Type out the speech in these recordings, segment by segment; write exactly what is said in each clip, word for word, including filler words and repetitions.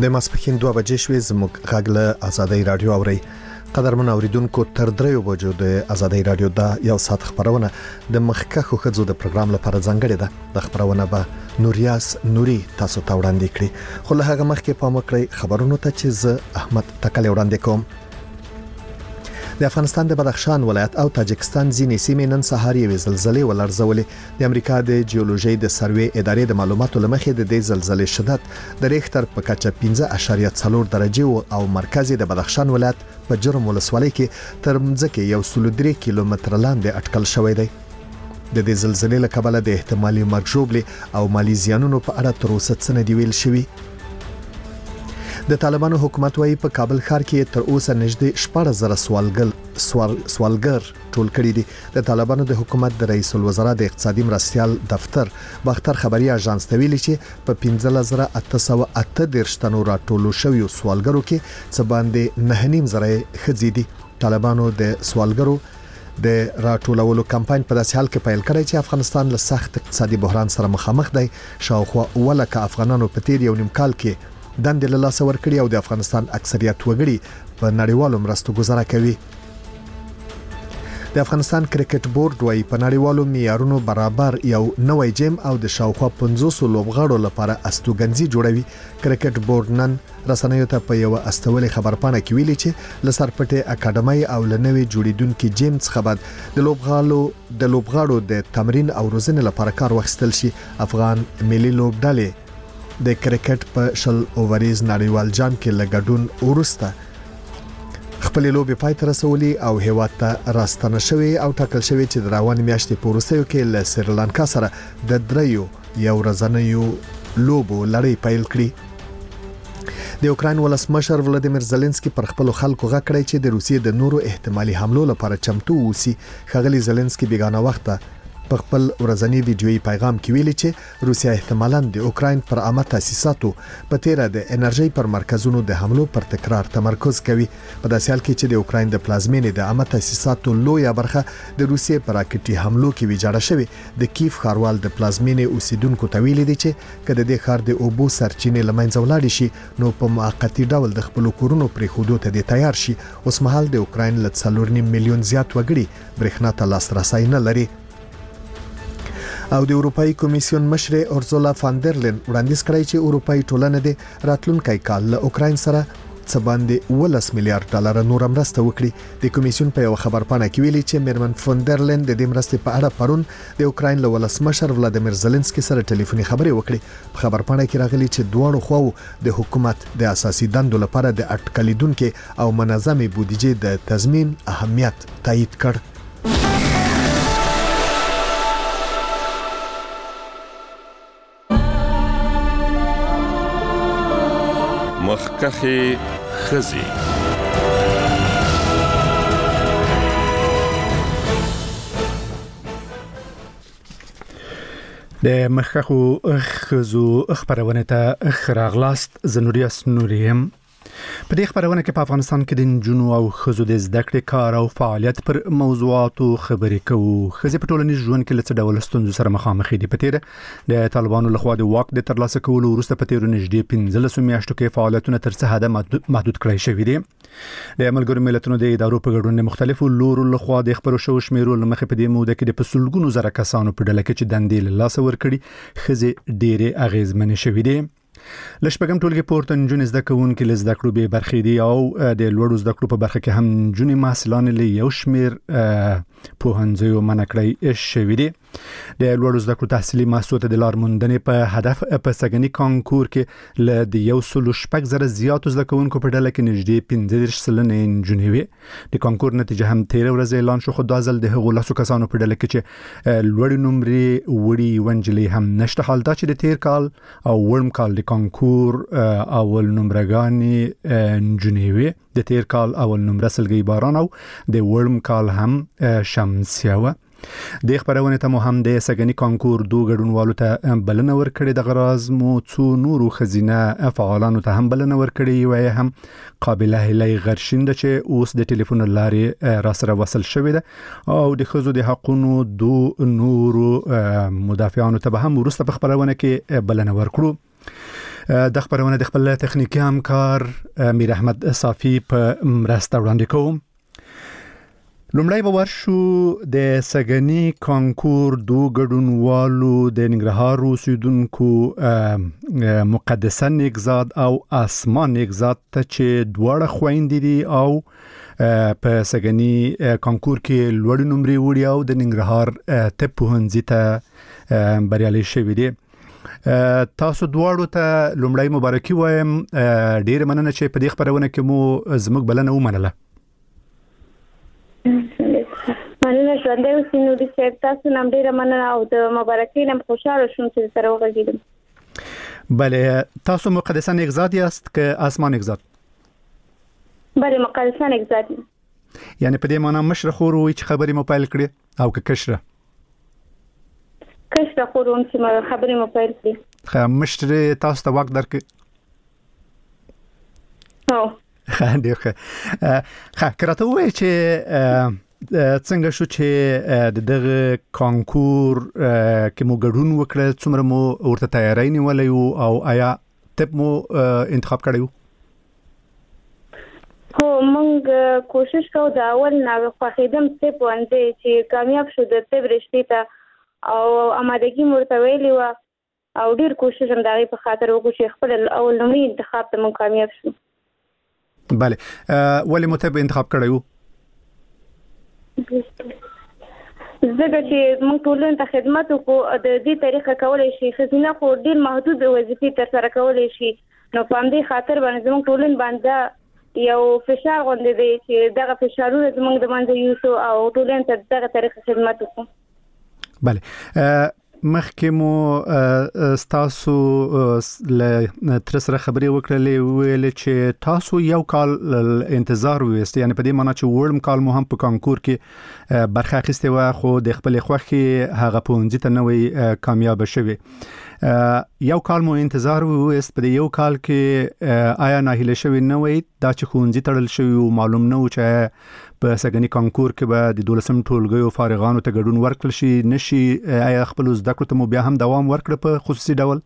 د ماسپښین دوه بجې شوې زموږ غږ له آزادۍ رادیو اوري. قدرمن اوریدونکو تر دریو بجو د آزادۍ رادیو دا یو ساعت خبرونه د مخکخو خځو د پروګرام لپاره ځانګړې ده. د خبرونه به نوریاس نوري تاسو ته وړاندې کړي. خو له هغه مخکې پام وکړئ خبرونو ته چې زه احمد تکل وړاندې کوم. د افغانستان د بدخشان ولایت او تاجکستان ځینې سیمې نن سهار یوې زلزلې ولړزولې. د امریکا د جیولوژي د سروې ادارې د معلوماتو لمخې د دې زلزلې شدت د ریختر په کچه پنځه اعشاریه څلور درجه او مرکز د بدخشان ولایت په جرم ولسوالۍ کې تر مځکه یو سل درې کیلومتر لاندې اټکل شوی دی. د دې زلزلې له کبله د احتمالي مرګ ژوبلې او مالی زیانونو په اړه تر اوسه څه نه دی ویل شوی. د طالبانو حکومت وايي په کابل ښار کې تر اوسه نږدې شپږ زره سوالګر سوالګر ټول کړي دي. د طالبانو د حکومت د رئیس الوزرا د اقتصادي مرستيال دفتر باختر خبري اژانس ته ویلي چې په پنځه زره اته سوه اته دیرش تنو راټولو شویو سوالګرو کې څه باندې نه نیم زره ښځې دي. طالبانو د سوالګرو د راټولولو کمپاین په داسې حال کې پیل کړی چې افغانستان له سخت اقتصادي بحران سره مخامخ دی. شاوخوا ولکه افغانانو په تیر یو نیم کال کې دندې له لاسه ورکړي او د افغانستان اکثریت وګړي په نړیوالو مرستو گزاره کوي. د افغانستان کرکټ بورډ وايي په نړیوالو معیارونو برابر یو نوې جیم او د شاوخوا پنځوس لوبغاړو لپاره استوګنځي جوړوي. کرکټ بورډ نن رسنیو ته په یو استولې خبرپاڼه کې ویلي چې لسرپټه اکیډمي او لنوي جوړیدونکو جیم څخه بعد د لوبغاړو د لوبغاړو د تمرین او روزنې لپاره کار وخستل شي. افغان ملي لوبډلې د کرکټ په شل اووریز نړیوال جام کې لګډون ورسته خپل لوبي پای ته رسولي او هیواد ته راستنه شوی او ټاکل شوی چې د روان میاشتې په وروستیو کې له سریلانکا سره د دریو یو ورځنیو لوبو لړۍ پیل کړي. د اوکراین ولسمشر ولادیمیر زيلنسکي پر خپل خلکو غږ کړی چې د روسیې د نورو احتمالي حملو لپاره چمتو اوسي. خغلی زيلنسکي بیگانه وخت په خپل ورځنی ویډیويي پیغام کې ویلي چې روسیا احتمالاً د اوکراین پر عامه تاسیساتو په تیره د انرژي پر مرکزونو د حملو پر تکرار تمرکز کوي. په داسې حال کې چې د اوکراین د پلازمینې د عامه تاسیساتو لویه برخه د روسیې پر راکټي حملو کې ویجاړه شوې. د کیف ښاروال د پلازمینې اوسیدونکو ته ویلي دي چې کله د ښار د اوبو سرچینې لمنځه ولاړ شي نو په موقتی ډول د خپل کورونو پرې خودو ته د تیار شي. اوس مهال د اوکراین له څلور نیم میلیون زیات وګړي برېښنا ته لاسرسي نه لري. او د اروپאי کمیسیون مشر اورزولا فاندرلین وړاندیز کړی چې اروپאי ټولنه د راتلونکي کال له اوکراین سره څه باندې ولس میلیارډ ډالر نور مرسته وکړي. د کمیسیون په یو خبرپاڼه کې ویلي چې میرمن فاندرلین د دې مرستې په اړه پرون د اوکراین له ولسمشر ولادیمیر زيلنسکي سره ټلیفوني خبرې وکړي. په خبرپاڼه کې راغلي چې دواړو خواو د حکومت د اساسي دندو لپاره د اټکلیدونکو او منظمې بودیجې د تضمین اهمیت تایید کړ. مخکخي خزي د مخکخو خزو خبرونه ته خراغلاست زنوریاس نوریم. په دې خبرونه کې په افغانستان کې د جنو او خزو د زده کړې کار او فعالیت پر موضوعاتو خبرې کوو. خزې په ټولنیز ژوند کې له څه ډول ستونزو سره مخامخ دي. په تیر د طالبانو لخوا د واک د ترلاسه کولو وروسته په تیر نږدې پنځلس میاشتو کې فعالیتونه تر څه حد محدود کړای شوي دي. د ملګرو ملتونو د ادارو په ګډون مختلفو لورو لخوا د خبرو شو شمیرو لمخې په دې موده کې د پسولګونو زره کسانو په ډله کې چې دندې له لاسه ورکړي خزې ډېرې اغیزمنې شوي دي. لشپګم ټولګي پورته نجونې زده کوونکې له زده کړو به برخې دي او د لوړو زده کړو په برخه کې هم نجونې محصلان له یو شمیر پوهنځیو منکړی شوي دي. د لوړو زده کړو تحصیلي محصولات د لارموندنې په هدف په سګنی کانکور کې له د یو سل شپږ زره زیاتو زده کوونکو په ډله کې نږدې پنځه دېرش سلنې نجونې وي. د کانکور نتیجه هم تیر ورځ اعلان شو، خو دا ځل د هغو لاسو کسانو په ډله کې چې لوړ نمرې وړي ونجلې هم نشته. حال دا چې د تیر کال او ورم کال د کانکور اول نمرګانی نجونې وي. د تیر کال اول نمره سلګي باران او د ورم کال هم شمسیه و. د خبرونه ته هم د سګنی کانکور دوه ګډونوالو ته بلنه ورکړې. د غراز مو څو نورو خزینه فعالانو ته هم بلنه ورکړې وي. هم قابله هلي غرشین ده چې اوس د ټلیفون لارې را سره وصل شوې ده او د خزو د حقونو دو نورو مدافعانو ته هم ورسته په خبرونه کې بلنه ورکړو. د خبرونه د خپل تخنیکی همکار میر احمد صافی په مرسته وړاندې کوم. لومړی به ورشو د سګنی کانکور دو ګډونوالو د ننګرهار اوسیدونکو مقدسه نیکزاد او اسما نیکزاد ته چې دواړه خويندې دي او په سګنی کانکور کې لوړ نمرې وړي او د ننګرهار طب پوهنځي ته بریالي شوي دي. تاسو دواړو ته لومړی مبارکي وایم. ډیر مننه چې په دې خبرونه کې مو زموږ بلنه ومنله. مننه ژوندۍ اوسئ نوري صاحب، تاسو نام ډیره مننه او د مبارکۍ نم خوشاله شوم چې سره وغږیدم. بله، تاسو مقدسه نیکزاد یاست که اسما نیکزاد؟ بله، مقدسه نیکزاد. یعنی په دې معنی مشره خور وي چې خبرې مو پیل کړې او که کشره؟ کشره خور وم چې خبرې مو پیل کړې. ښه، مشره تاسو ته واک درکړي؟ هو. ښه، ډېر ښه. ښه، که راته ووایې چې څنګه شو چې د دغه کانکور کې مو ګډون وکړل، څومره مو ورته تیاری نیولی وو او آیا طب مو انتخاب کړی وو؟ هو، موږ کوشش کوو د اول نه خوښېدم طب پوهنځی چې کامیاب شو د طب رشتې ته او امادګي مو ورته ویلې وه او ډېر کوشش هم د هغې په خاطر وکړو چې خپل اول لومړي انتخاب ته موږ کامیاب شو. بله، ولې مو طب انتخاب کړی وو؟ ځکه چې موږ ټولنې ته خدمت وکړو، د دې طریقه کولی شي ښځینه خو ډېر محدود وظیفې ترسره کولی شي، نو په همدې خاطر باندې زموږ ټولنې باندې یو فشار غوندې دی چې دغه فشارونه زموږ د منځه یوسو او ټولنې ته دغه طریقه خدمت وکړو. بله، مخکې مو ستاسو له تر سره خبرې وکړلې، ویلې چې تاسو یو کال انتظار وویست، یعنی په دې معنی چې وړم کال مو هم په کانکور کې برخه اخیستې وه خو د خپلې خوښې هغه پوهنځي ته نه وئ کامیابه شوې. یو کال مو انتظار وویست، په دې یو کال کې آیا ناهیله شوې نه وئ دا چې ښوونځي تړل شوي و، معلوم نه و چې په سګنی کانکور کې به د دولسم ټولګیو فارغانو ته ګډون ورکړل شي نشي؟ آیا خپل زده کړو ته مو بیا هم دوام ورکړه په خصوصي ډول؟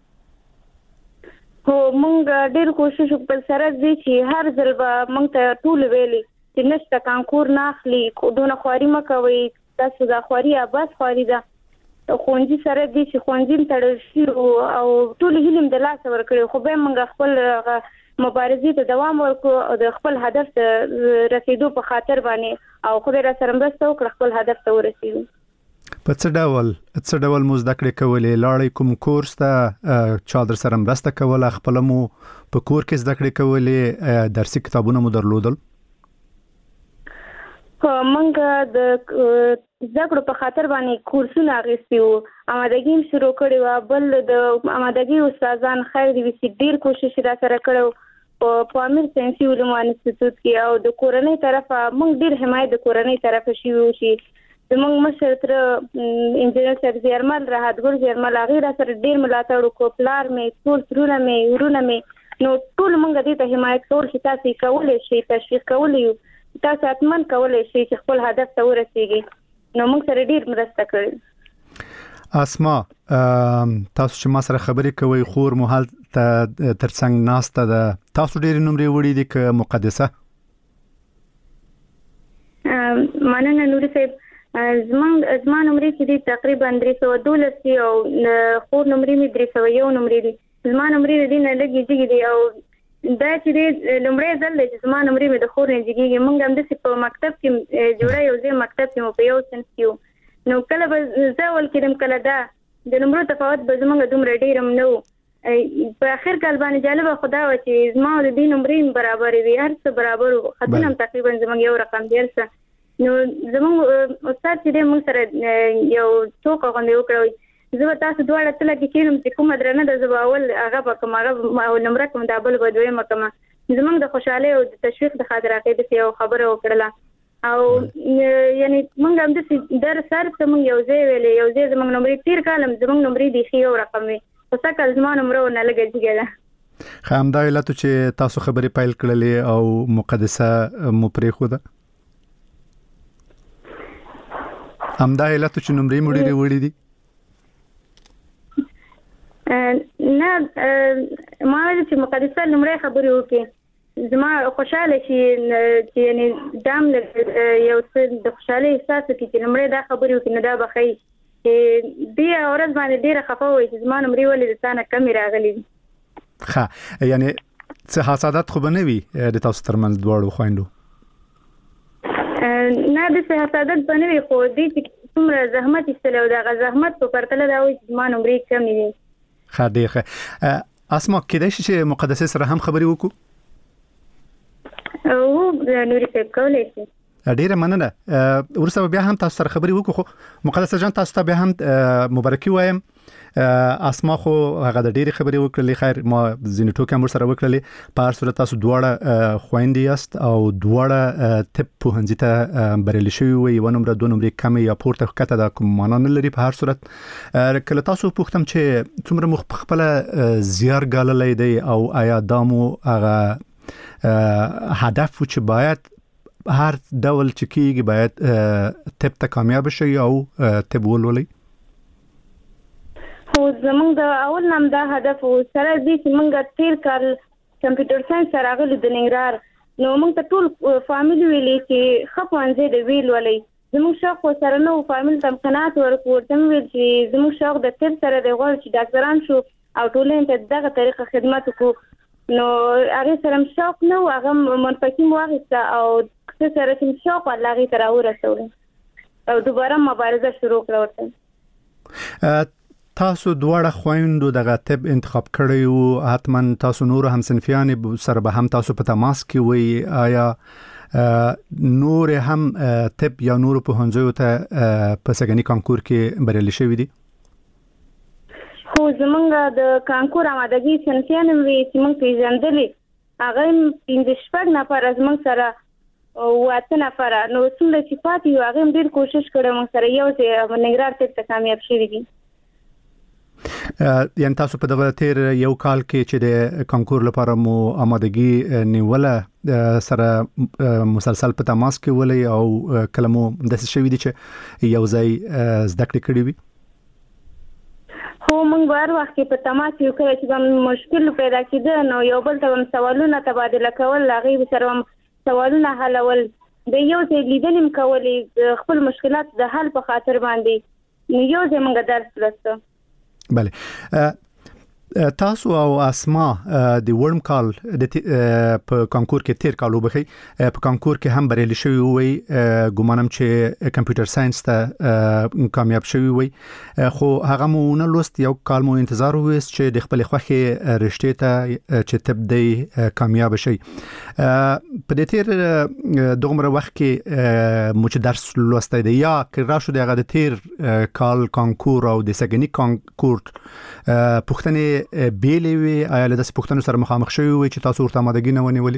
هو، موږ ډېر کوشش وکړ سره دې چې هر ځل به موږ ته ټول ویلي چې نشته کانکور نه اخلي، دونه خواري مه کوئ، تاسو دا خواري اباس خواري ده. ښوونځي سره دې چې ښوونځي تړل شي او ټول هیلې د لاسه ورکړي، خو بیا موږ خپل مبارزې ته دوام ورکړو او د خپل هدف ته رسیدو په خاطر باندې او خدای را سره مرسته وکړه خپل هدف ته ورسیدو. په څه ډول څه ډول مو زده کړې کولې؟ لاړې کوم کورس ته؟ چا در سره مرسته کوله؟ خپله مو په کور کې زده کړې کولې؟ درسي کتابونه مو درلودل؟ موږ د زده کړو په خاطر باندې کورسونه اخیستي وو، امادګي هم شروع کړې وه. بل د امادګي استادان خیر دې وي ډېر کوشش را سره کړی په امیر ساینسي علومو انسټیټیوټ کې او د کورنۍ طرفه موږ ډېر حمایت د کورنۍ طرفه شوي وو چې زموږ مشر تره انجینر صاحب زیارمل راحتګل زیارمل هغې را سره ډېر ملاتړ وکړو، پلار مې، ټول ترونه مې، ورونه مې، نو ټول موږ دې ته حمایت کول چې تاسو یې کولی شئ، تشویق کولی یو، تاسو حتمن کولی شئ چې خپل هدف ته ورسیږئ، نو موږ سره ډېر مرسته کړې. اسما، تاسو چې ما سره خبرې کوئ خور مو هلته ترڅنګ ناسته ده، تاسو ډېرې نمرې وړي دي که مقدسه؟ مننه نوري صاحب، زما نمرې چې دي تقریبا درې سوه دولس دي او خور نمرې مې درې سوه یو نمرې دي. زما نمرې د دې نه لږې جګې دي او دا چې دی لومړی ځل دی چې زما نمرې مې د خور نه جګېږي. موږ همداسې په مکتب کې جوړه یو ځای مکتب کې مو په یو صنف کې وو، نو کله به زه اول کېدم کله دا د نمرو تفاوت به زموږ دومره ډېر هم نه و. په اخر کال باندې جالبه خو دا وه چې زما د دې نمرې هم برابرې وي، هر څه برابر وو، خطونه هم تقریبا زموږ یو رقم دی هر څه. نو زموږ استاد چې دی موږ سره یو ټوکه غوندې وکړه، زه به تاسو دواړه تله کې کښېنم چې کومه درنه ده زه به اول هغه به کوم هغه نمره کوم دا بل به دویمه کومه. زموږ د خوشحالۍ او د تشویق د خاطر هغې داسې یو خبره وکړله او یعنی موږ همداسې درس هر څه موږ یو ځای ویلې، یو ځای زموږ نمرې تېر کال هم زموږ نمرې بیخي یو رقم وي، خو سږ کال زما نمره ورنه لږه جګه ده. ښه، همدا علت و چې تاسو خبرې پیل کړلې او مقدسه مو پرېښوده؟ همدا علت و چې نمرې مو ډېرې وړې دي؟ نه ما چې مقدسه لمړی خبرې وکړي زما خوشاله چې چې یعنی دام یو څه د خوشاله احساس کې چې لمړی دا خبرې وکړي نه دا بخي چې دی اورز باندې ډیره خفه وي چې زما نمرې ولې د تانه کمی راغلي ښه یعنی څه حسادت خو بنوي د تاسو ترمنځ دواړو خويندو نه د څه حسادت بنوي خو دې چې څومره زحمت ایستلو دا غ زحمت په پرتله دا وي چې زما نمرې کمی دي خدایخه اسما کېدای شي چې مقدسه سره هم خبري وکړو او نوري په کولای شي ډیره مننه ورسره بیا هم تاسو سره خبري وکړو مقدسه جان تاسو ته بیا هم مبارکي وایم اسما خو هغه د ډیره خبري وکړلې خیر ما زینې ټوکې هم سره وکړلې په هر صورت تاسو دواړه خويندې یاست او دواړه طب په هنځ ته بریالي شوی وي یو نمبر دوه نمبر کم یا پورته کته د کوم معنا نه لري په هر صورت کله تاسو پوښتم چې څومره مخ خپل زیار غاللې دی او آیا دامو هغه هدف چې باید هر ډول چې کیږي باید طب ته کامیاب شي او طب ولولي خو زمونږ د اول نام دا هدف سره دي چې موږ تیر کال کمپیوټر ساينس سره غلو د ننګرهار نو موږ ته ټول فامیلی ویلې چې خپوانځي د ویل ولې زموږ شوق سره نو فامیل تم قناعت ورکوټم ویل چې زموږ شوق د تیر سره د غوړ چې ډاکټران شو او ټولین ته دغه طریقه خدمت وکړو نو هغه سره شوق نو هغه منفقي واغسته او سره چې شوق الله غي تر ورسول او دوباره مبارزه شروع کړو تاسو دواړه خويندو دغه طب انتخاب کړی او حتما تاسو نور هم صنفيان سره به هم تاسو په تماس کې وي آیا نور هم طب یا نور په هنځو ته په سګنی کانکور کې بریالي شوی دي خو زمونږ د کانکور آمادګي صنفيان وي چې موږ پیژندلې هغه پنځه شپږ نفر زمونږ سره واته نفر نو څنګه چې پاتې یو هغه ډیر کوشش کړم موږ سره یو چې ننګرهار ته کامیاب شوی دي یعنی تاسو په دغه تیر یو کال کې چې د کانکور لپاره مو آمادګي نیوله سره مسلسل په تماس کې ولې او کلمو د شوی دي چې یو ځای زده کړې کړې وي خو موږ هر وخت په تماس یو کړی چې کوم مشکل پیدا کېده نو یو بل ته سوالونه تبادله کول هغه سره سوالونه حلول د یو ځای لیدنیم کولې خپل مشکلات د حل په خاطر باندې نو یو ځای موږ درس لسته بله تاسو او اسما د ورم کال د په کانکور کې تیر کال وبخي په کانکور کې هم بریالي شوی وي ګومانم چې کمپیوټر ساينس ته کامیاب شوی وي خو هغه مو نه لوست یو کال مو انتظار وست چې د خپل خوخي رشته ته چې تبدي کامیاب شي په دې تیر دغه وخت کې مو چې درس لوستای دی یا که راشو دغه د تیر کال کانکور او د سګنی کانکور پښتنې بیلې وي آیا له داسې پښتنو سره مخامخ شوی وي چې تاسو ورته آمادګي نه ونیولې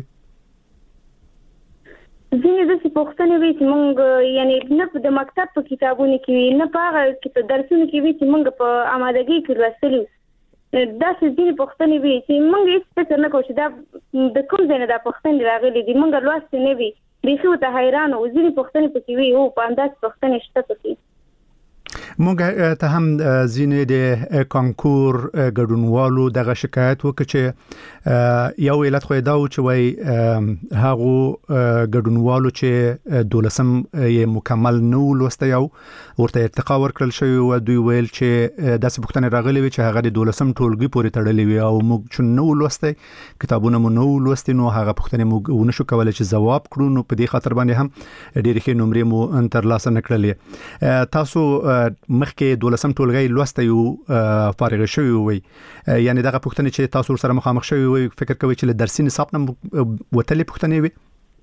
ځینې داسې پښتنې وي چې موږ یعنی نه د مکتب په کتابونو کې وي نه په هغه کې درسونو کې وي چې موږ په آمادګي کې لوستلي داسې ځینې پښتنې وي چې موږ هیڅ فکر نه کوو چې دا د کوم ځای نه دا پښتنې راغلي دي موږ لوستې نه وي بیخي ورته حیران وو ځینې پښتنې پکې وي او په انداز پښتنې شته پکې موږ ته هم زینې د کانکور ګډونوالو دغه شکایت وکړي چې یو علت خو دا و چې وای هغه ګډونوالو چې دولسم یې مکمل نو لوسته یو ورته ارتقا ورکړل شوی او دوی ویل چې داسې پښتنه راغلي وي چې هغه د دولسم ټولګي پورې تړلې وي او موږ چې نو لوسته کتابونه مو نو لوستي نو هغه پښتنه موږ ونشو کولای چې جواب کړو نو په دې خاطر باندې هم ډېر ښه نمرې مو تر لاسه نکړلې تاسو مخکې دولسم ټولګي لوسته یو فارغ شوی وي یعنی دغه پښتنه چې تاسو سره مخامخ شوی وي فکر کوي چې له درسي نصاب نه وتلې پښتنه وي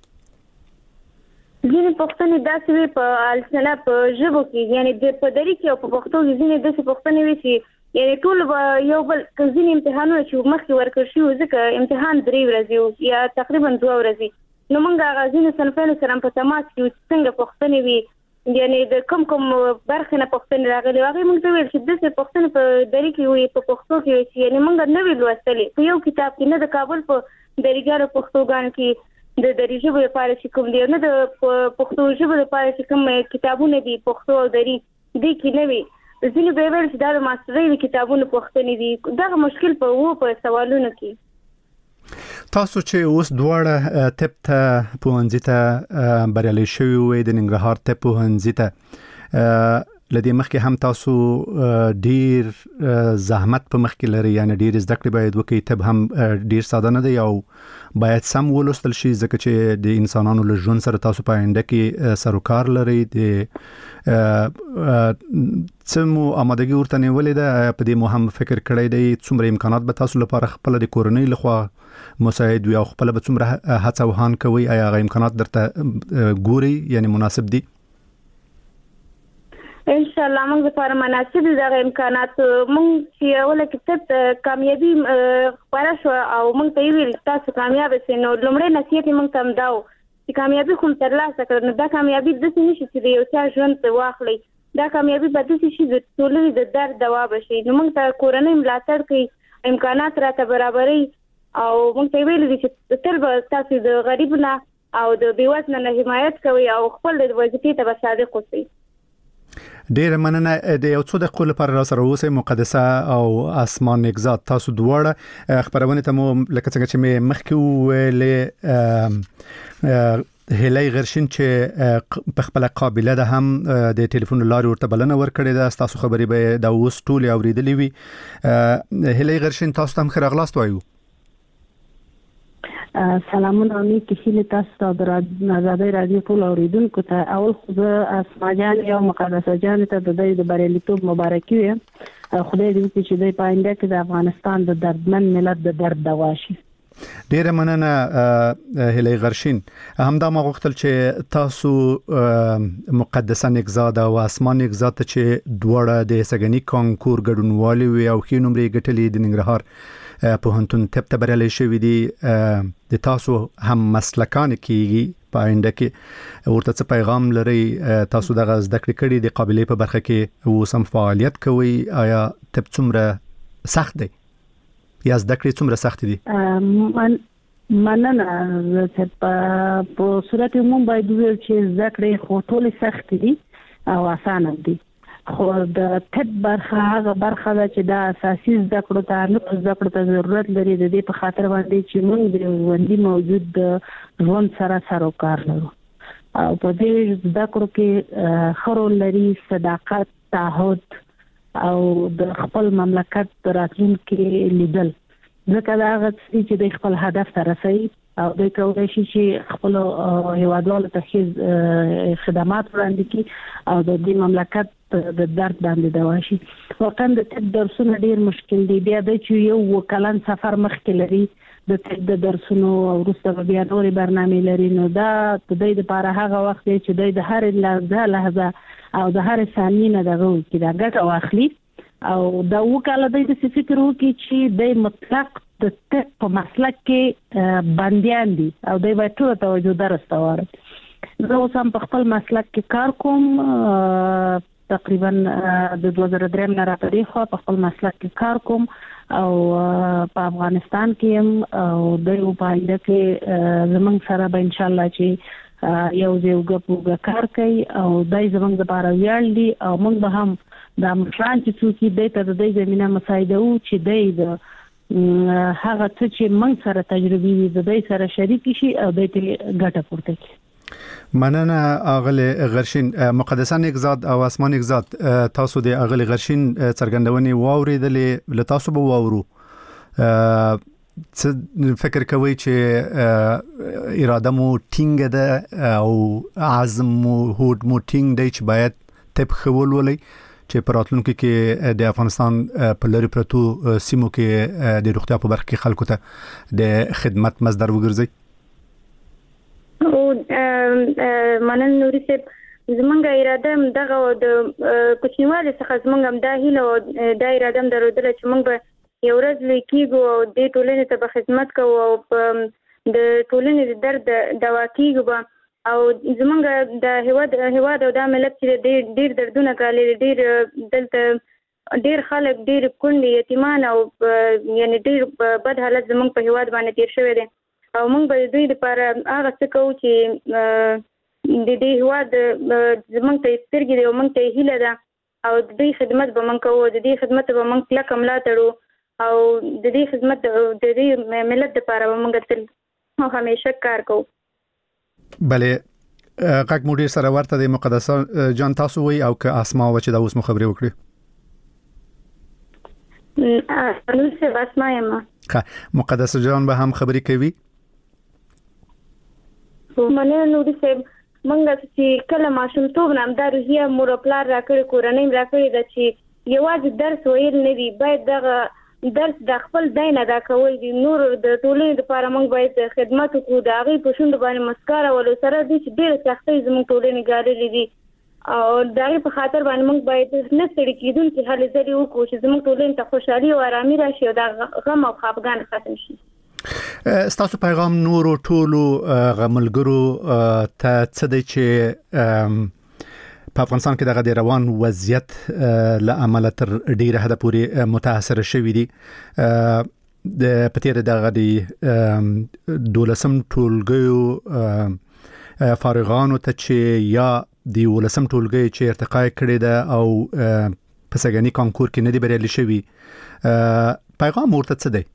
ځینې پښتنې داسې وي په السنه په ژبو کې یعنی د پدری کې او په پښتو کې ځینې داسې پښتنې وي چې یعنی ټول یو بل ځینې امتحانونه چې مخکې ورکړ شي ځکه امتحان درې ورځې یا تقریبا دوه ورځې نو موږ هغه ځینې صنفونو سره په تماس کې څنګه پښتنې وي یعنی د کوم کوم برخه نه پښتون راغلی هغه موږ ته ویل چې د پښتون په دری کې وي په پښتو کې یعنی موږ نه ویل لوستلې په یو کتاب کې نه د کابل په دریګار پښتوګان کې د دری ژبې لپاره چې کوم دی نه د پښتو ژبې لپاره چې کوم کتابونه دي پښتو او دری د کې نه وي ځینې به ویل چې دا د ماسترۍ کتابونو پوښتنې دي دا مشکل په وو په سوالونو کې تاسو چې اوس دواړه تپ ته پوهنځي ته بریالي شوي وي د ننګرهار تپ پوهنځي ته لدې مخکې هم تاسو ډیر زحمت په مخ کې لري یعنی ډیر زده کړې باید وکړئ تب هم ډیر ساده نه دی او باید سم ولوستل شي ځکه چې د انسانانو له ژوند سره تاسو په آینده کې سروکار لري د څومره آمادګي ورته نیولې ده په دې مو هم فکر کړی دی څومره امکانات به تاسو لپاره خپل د کورنۍ لخوا مساعد وي او خپل به څومره هڅه وهان کوي آیا هغه امکانات درته ګوري یعنی مناسب دي ان شاء الله موږ لپاره مناسب دي دا امکانات موږ چې اوله کې ست کامیابی خبره شو او موږ ته ویل تاسو کامیاب شئ نو لومړی نصیحت موږ ته داو چې کامیابی خو ترلاسه کړو نو دا کامیابی د څه نشي چې یو څه ژوند ته واخلي دا کامیابی به د څه شي د ټولنې د درد دوا بشي نو موږ ته کورنۍ ملاتړ کوي امکانات راته برابرۍ او موږ ته ویل چې تل به تاسو د غریبونو او د بیوزنو نه حمایت کوي او خپل د وظیفې ته صادق اوسئ ډیر مننه د یو څو دقیقو لپاره را سره اوسئ مقدسه او اسمان نگزاد تاسو دواړه خبرونه ته مو لکه څنګه چې مې مخکې ویلې هلي غرشین چې په خپل قابلیت ده هم د ټلیفون لارې ورته بلنه ورکړې ده تاسو خبرې به د اوس ټول اوریدلې وي هلي غرشین تاسو ته هم خیر اغلاست وایو سلامونه امید کیسه تاسو ته د آزادۍ رادیو ټول اوریدونکو ته اول خو اسما جان او مقدسه جان ته د دې د بریالیتوب مبارکي وي خدای دې چې د پاینده کې د افغانستان د دردمن ملت د درد دوا شي ډیر مننه هلي غرشین همدا ما غوښتل چې تاسو مقدسه نگزاد او اسمان نگزاد چې دوړه د سګنی کانکور ګډونوالي وي او خې نمرې ګټلې د ننګرهار پوهنتون تپ ته بریالي شوي دي د تاسو هم مسلکان کېږي په آینده کې ورته څه پیغام لري تاسو دغه زده کړې کړې د قابلیت په برخه کې اوس هم فعالیت کوي آیا تپ څومره سخت دی یا زده کړې څومره سخت دي مننه چې په صورت عموم باید ویل چې زده کړې خو ټول سخت دي او اسانه دي خو د تپ برخه هغه برخه ده چې د اساسي زده کړو ته نه زده کړو ته ضرورت لري د دې په خاطر باندې چې موږ د ژوندۍ موجود د ژوند سره سروکار لرو او په دې زده کړو کې خرو لري صداقت تعهد او د خپل مملکت راتلونکي لیدل ځکه دا هغه چې د خپل هدف ته رسي او د کولای شي چې خپل هیوادوالو ته خدمات وړاندې کړي او د دې مملکت د درد باندې دوا شي واقعا د تک درسونه ډیر مشکل دي بیا د چې یو وکلان سفر مخکې لري د تک د درسونو او وروسته بیا نورې برنامې لري نو دا د دې لپاره هغه وخت دی چې د هر لحظه او د هر ثانیه نه دغه کې دا ګټه واخلي او دا وکاله د دې فکر وکړي چې د مطلق د تک په مسلک کې باندېان دي او د باید ټول توجه درسته وره زه اوس هم په خپل مسلک کې کار کوم تقریبا د دوه زره درې نه راپدې خو په خپل مسلک کې کار کوم او په افغانستان کې هم او د یو پاینده کې زمونږ سره به ان شاء الله چې یو یو غو کار کوي او دای زمونږ لپاره ویاړ دي او موږ به هم د مشران چې څوک دې ته د دې زمينه مساعده او چې دې هغه څه چې موږ سره تجربه وي د دې سره شریک شي او د دې ګټه پورته کړي مننه اغلی غرشین مقدسه نگزاد او اسمان نگزاد تاسو د اغلی غرشین څرګندونې واوریدلې له تاسو به واورو څه فکر کوي چې اراده مو ټینګ ده او عزم مو هوډ مو ټینګ دی چې باید تپ خول ولې چې په راتلونکي کې د افغانستان په لری پرتو سیمو کې د روغتیا په برخه کې خلکو ته د خدمت مصدر وګرځي او منن نوري صاحب زمونږه اراده دغه د کوچنیوالي څخه زمونږ هم دا هیله او دا اراده هم درلودله چې موږ به یو ورځ لیکيږو او د ټولنې ته به خدمت کوو او د ټولنې د درد دوا کیږو او زمونږ د هیواد هیواد او د ملت چې ډېر ډېر دردونه کالي ډېر دلته ډېر خلک ډېر کونډې یتیمان او یعنی ډېر بد حالت زمونږ په هیواد باندې تیر شوی دی او موږ به دوی لپاره هغه څه کوو چې د دې هیواد زمونږ ته سترګې دی او موږ ته هیله ده او د دې خدمت به موږ کوو، د دې خدمت به موږ کلک ملا تړو او د دې خدمت د دې ملت لپاره به موږ تل همیشه کار کوو. بله قاک مدیر سره ورته د مقدسه جان تاسو وی او که اسماء و چې دا اوس مو خبرې وکړي. نو څه اسماء یم. مقدسه جان به هم خبرې کوي. مننه نوري صاحب، منګه چې کله ماشومتوب نام دا روحیه مور پلار راکړي کورنۍ راکړي د چې یوازې درس ویل نه دی، باید دغه درس د خپل دین ادا کول دي. نور د ټولنې لپاره موږ باید خدمت وکړو، د هغې په شونډو باندې مسکاره ولو سره دي چې ډېرې سختۍ زموږ ټولنې ګاللې دي او د هغې په خاطر باندې موږ باید نه ستړي کېدونکي هلې ځلې وکړو چې زموږ ټولنې ته خوشحالي او ارامي راشي او دا غم او خفګان ختم شي. ستاسو پیغام نورو ټولو غملګرو ته څه دی چې په افغانستان کې دغه د روان وضعیت له امله تر ډیره حد پورې متاثر شوی دي؟ د پتیر دغه د دولسم ټولګیو فارغانو ته چې یا د ولسم ټولګي چې ارتقا کړی ده او په سګنی کانکور کې نه دی بریالي شوی، پیغام ورته څه دی؟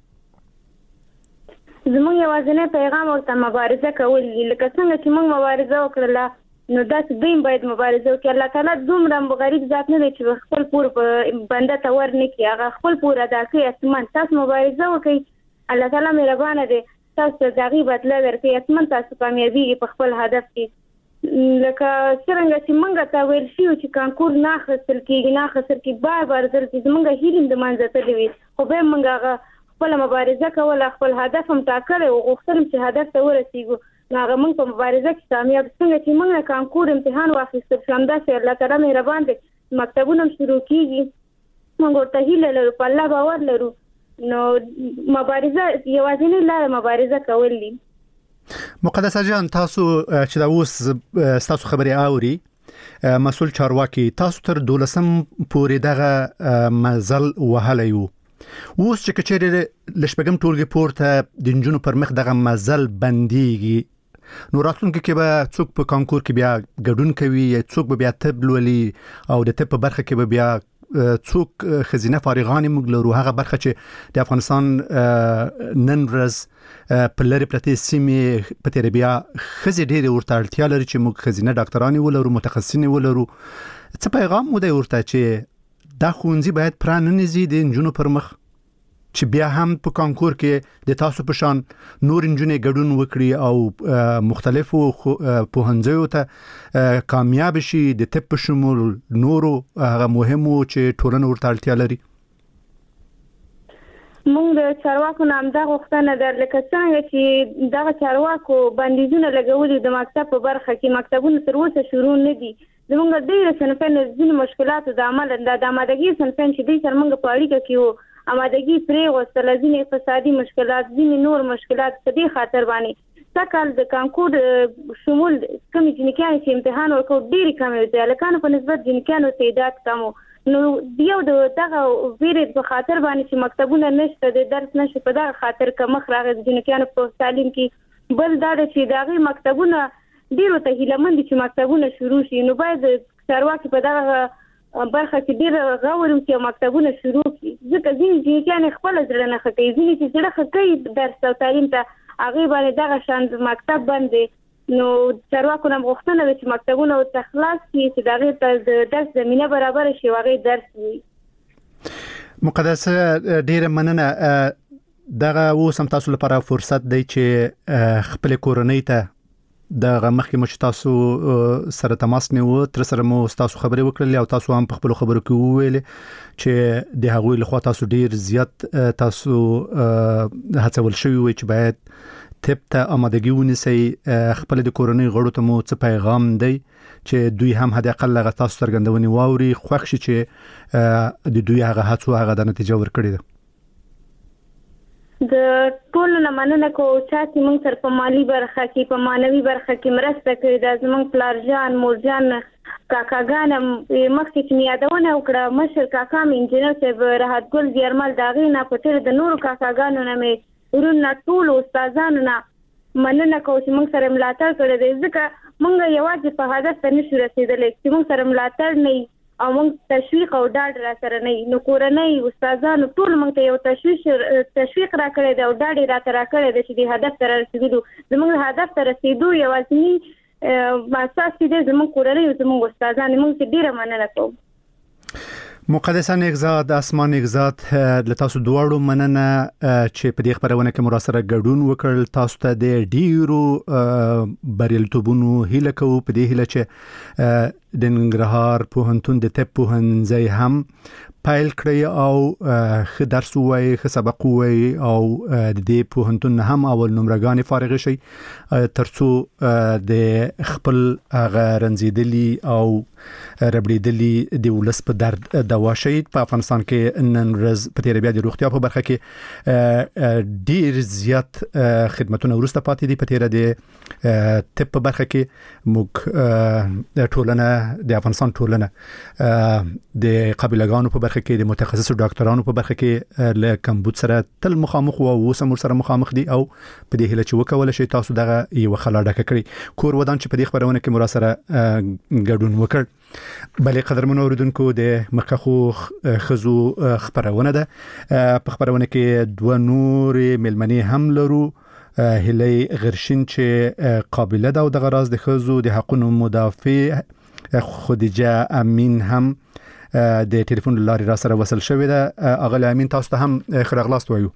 زموږ یوازینی پیغام ورته مبارزه کول دي. لکه څنګه چې موږ مبارزه وکړله نو داسې دوی باید مبارزه وکړي. الله تعالی دومره غریب ذات نه دی چې خپل پور په بنده ته ورنکړي، هغه خپل پور ادا کوي. اسمان تاسو مبارزه وکړئ، الله تعالی مهربانه دی، تاسو ته د هغې بدله درکوي. اسمان تاسو کامیابیږي په خپل هدف کې. لکه څرنګه چې موږ ته ویل شوي چې کانکور نه اخیستل کېږي نه اخیستل کېږي بار بار ځل چې زموږ هیلې د منځه تللې وي، خو بیا موږ هغه خپله مبارزه کوله، خپل هدف هم ټاکلی و، غوښتل چې هدف ته ورسېږو. نو هغه موږ په مبارزه کې کامیاب څنګه چې موږ کانکور امتحان واخیستل شو، همداسې الله تعالی مهربان دی، مکتبونه هم شروع کېږي، موږ ورته هیله لرو، په الله باور لرو. نو مبارزه یوازینۍ لاره مبارزه کول دي. مقدسه جان، تاسو چې دا اوس تاسو خبرې اوري، مسؤل چارواکي تاسو تر دولسم پورې دغه مزل وهلی وو، اوس چې کچېرې لشپږم ټولګي پورته د نجونو پر مخ دغه مزل بنديږي، نو راتلونکي کې به څوک په کانکور کې بیا ګډون کوي، څوک به بیا طب لولي او د طب په برخه کې به بیا څوک خزینه فارغان موږ لرو، هغه برخه چې د افغانستان نن ورځ په لری پرتې سیمې په تیر بیا خزې ډېرې ورته اړتیا لري چې موږ خزینه ډاکټران ولرو، متخصصین ولرو. څه پیغام مو دی ورته چې دا ښوونځي باید پرانه نزي د نجونو پر مخ چې بیا هم په کانکور کې د تاسو په شان نور نجونې ګډون وکړي او مختلفو پوهنځیو ته کامیاب شي، د طب په شمول نورو هغه مهمو چې ټولنه ورته اړتیا لري؟ موږ د چارواکو نه همدا غوښتنه ده، لکه څنګه چې دغه چارواکو بندیزونه لګولي د مکتب په برخه کې، مکتبونه تر اوسه شروع نه دي. زموږ ډېر صنفین ځینې مشکلاتو د عمل د آمادګۍ صنفین چې دوی سره موږ په اړیکه کې وو، آمادګي پرېوستله، ځینې اقتصادي مشکلات، ځینې نور مشکلات. په دې خاطر باندې سږ کال د کانکور شمول کومې جنکیانې چې امتحان ورکوو ډېرې کمې وې، د هلکانو په نسبت جنکیانو تعداد کم و. نو یو د دغه ویرې په خاطر باندې چې مکتبونه نشته، د درس نشته، په دغه خاطر کمښت راغی د جنکیانو په تعلیم کې. بل دا ده چې د هغې مکتبونه ډېرو ته هیلهمند دي چې مکتبونه شروع شي. نو باید چارواکي په دغه برخه کې ډېر غور وکړي او مکتبونه شروع کړي، ځکه ځینې جنکیانې خپله زړه نه ښه کوي، ځینې چې زړه ښه کوي درس او تعلیم ته، هغې باندې دغه شان مکتب بند دی. نو چارواکو نه غوښتنه ده چې مکتبونه ورته خلاص کړي چې د هغې ته د درس زمینه برابره شي او هغې درس وي. مقدسه ډېره مننه. دغه اوس هم تاسو لپاره فرصت دی چې خپل کورنۍ ته دغه مخکې مو چې تاسو سره تماس نیو، تر سره مو تاسو خبرې وکړلې او تاسو هم په خپل خبرو کې وویل چې د هغوی لخوا تاسو ډیر زیات تاسو هڅول شوي وي چې باید طب ته آمادګي ونیسئ. خپل د کورنۍ غړو ته مو څه پیغام دی چې دوی هم حد اقل هغه تاسو څرګندونې واوري، خوښ شي چې د دوی هغه هڅو هغه د نتیجه ورکړي ده؟ د ټولو نه مننه کوو چې موږ سره په مالی برخه کې، په معنوي برخه کې مرسته کوي. دا زموږ پلارجان، مورجان، کاکاګان مخکې چې مې یادونه وکړه، مشر کاکا مې انجینر صاحب راحت ګل دیارمل، د هغې نه په ټیټه د نورو کاکاګانو نه مې ورونه ټولو استادانو نه مننه کوو چې موږ سره ملاتړ کړی دی، ځکه موږ یوازې په هدف ته نشو رسېدلی. چې موږ سره ملاتړ نه وي او موږ تشویق او ډاډ را سره نه نو کورنۍ استادانو ټول موږ ته یو تشویق تشویق را کړی دی او ډاډ را را کړی دی چې د هدف سره رسیدو زموږ هدف ته رسیدو یوازې اساس دې زموږ کورنۍ او زموږ استادان موږ ډیره مننه کوو. مقدسه نگزاد اسمان نگزاد له تاسو دواړو مننه چې په دې خبرونه کې مراسره ګډون وکړل. تاسو ته د ډیرو بریالیتوبونو هیله کوو په دې هیله چې د ننګرهار پوهنتون د طب پوهنځي هم پایل کړی او ښه درس ووایي ښه سبق ووایي او د دې پوهنتون هم اول نمرګانې فارغ شي ترڅو د خپل هغه رنځېدلي او ربړېدلي د ولس په درد دوا شي. په افغانستان کې نن ورځ په تیر بیا د روغتیا په برخه کې ډیر زیات خدماتونه ورسته پاتې دي. په تیر د طب په برخه کې موږ ټولنه د افغانستان ټولنه د قابلګانو په برخه کې د متخصصو ډاکټرانو په برخه کې له کمبود سره تل مخامخ او وسمور سره مخامخ دي او په دې هله چې وکول شي تاسو دغه یو خلاډه کړی کور ودان چې په دې خبرونه کې مراسره ګډون وکړ. بلې قدرمنو اوریدونکو د مخخو خزو خبرونه ده په خبرونه کې دوه نور ملمنې هم لرو. هلي غرشین چې قابله ده او د غراز د خزو د حقوقو مدافع خدیجه امین هم د ټلیفون لارې را سره وصل شوې ده. اغلی امین تاسو ته هم خیر اغلاست وایو.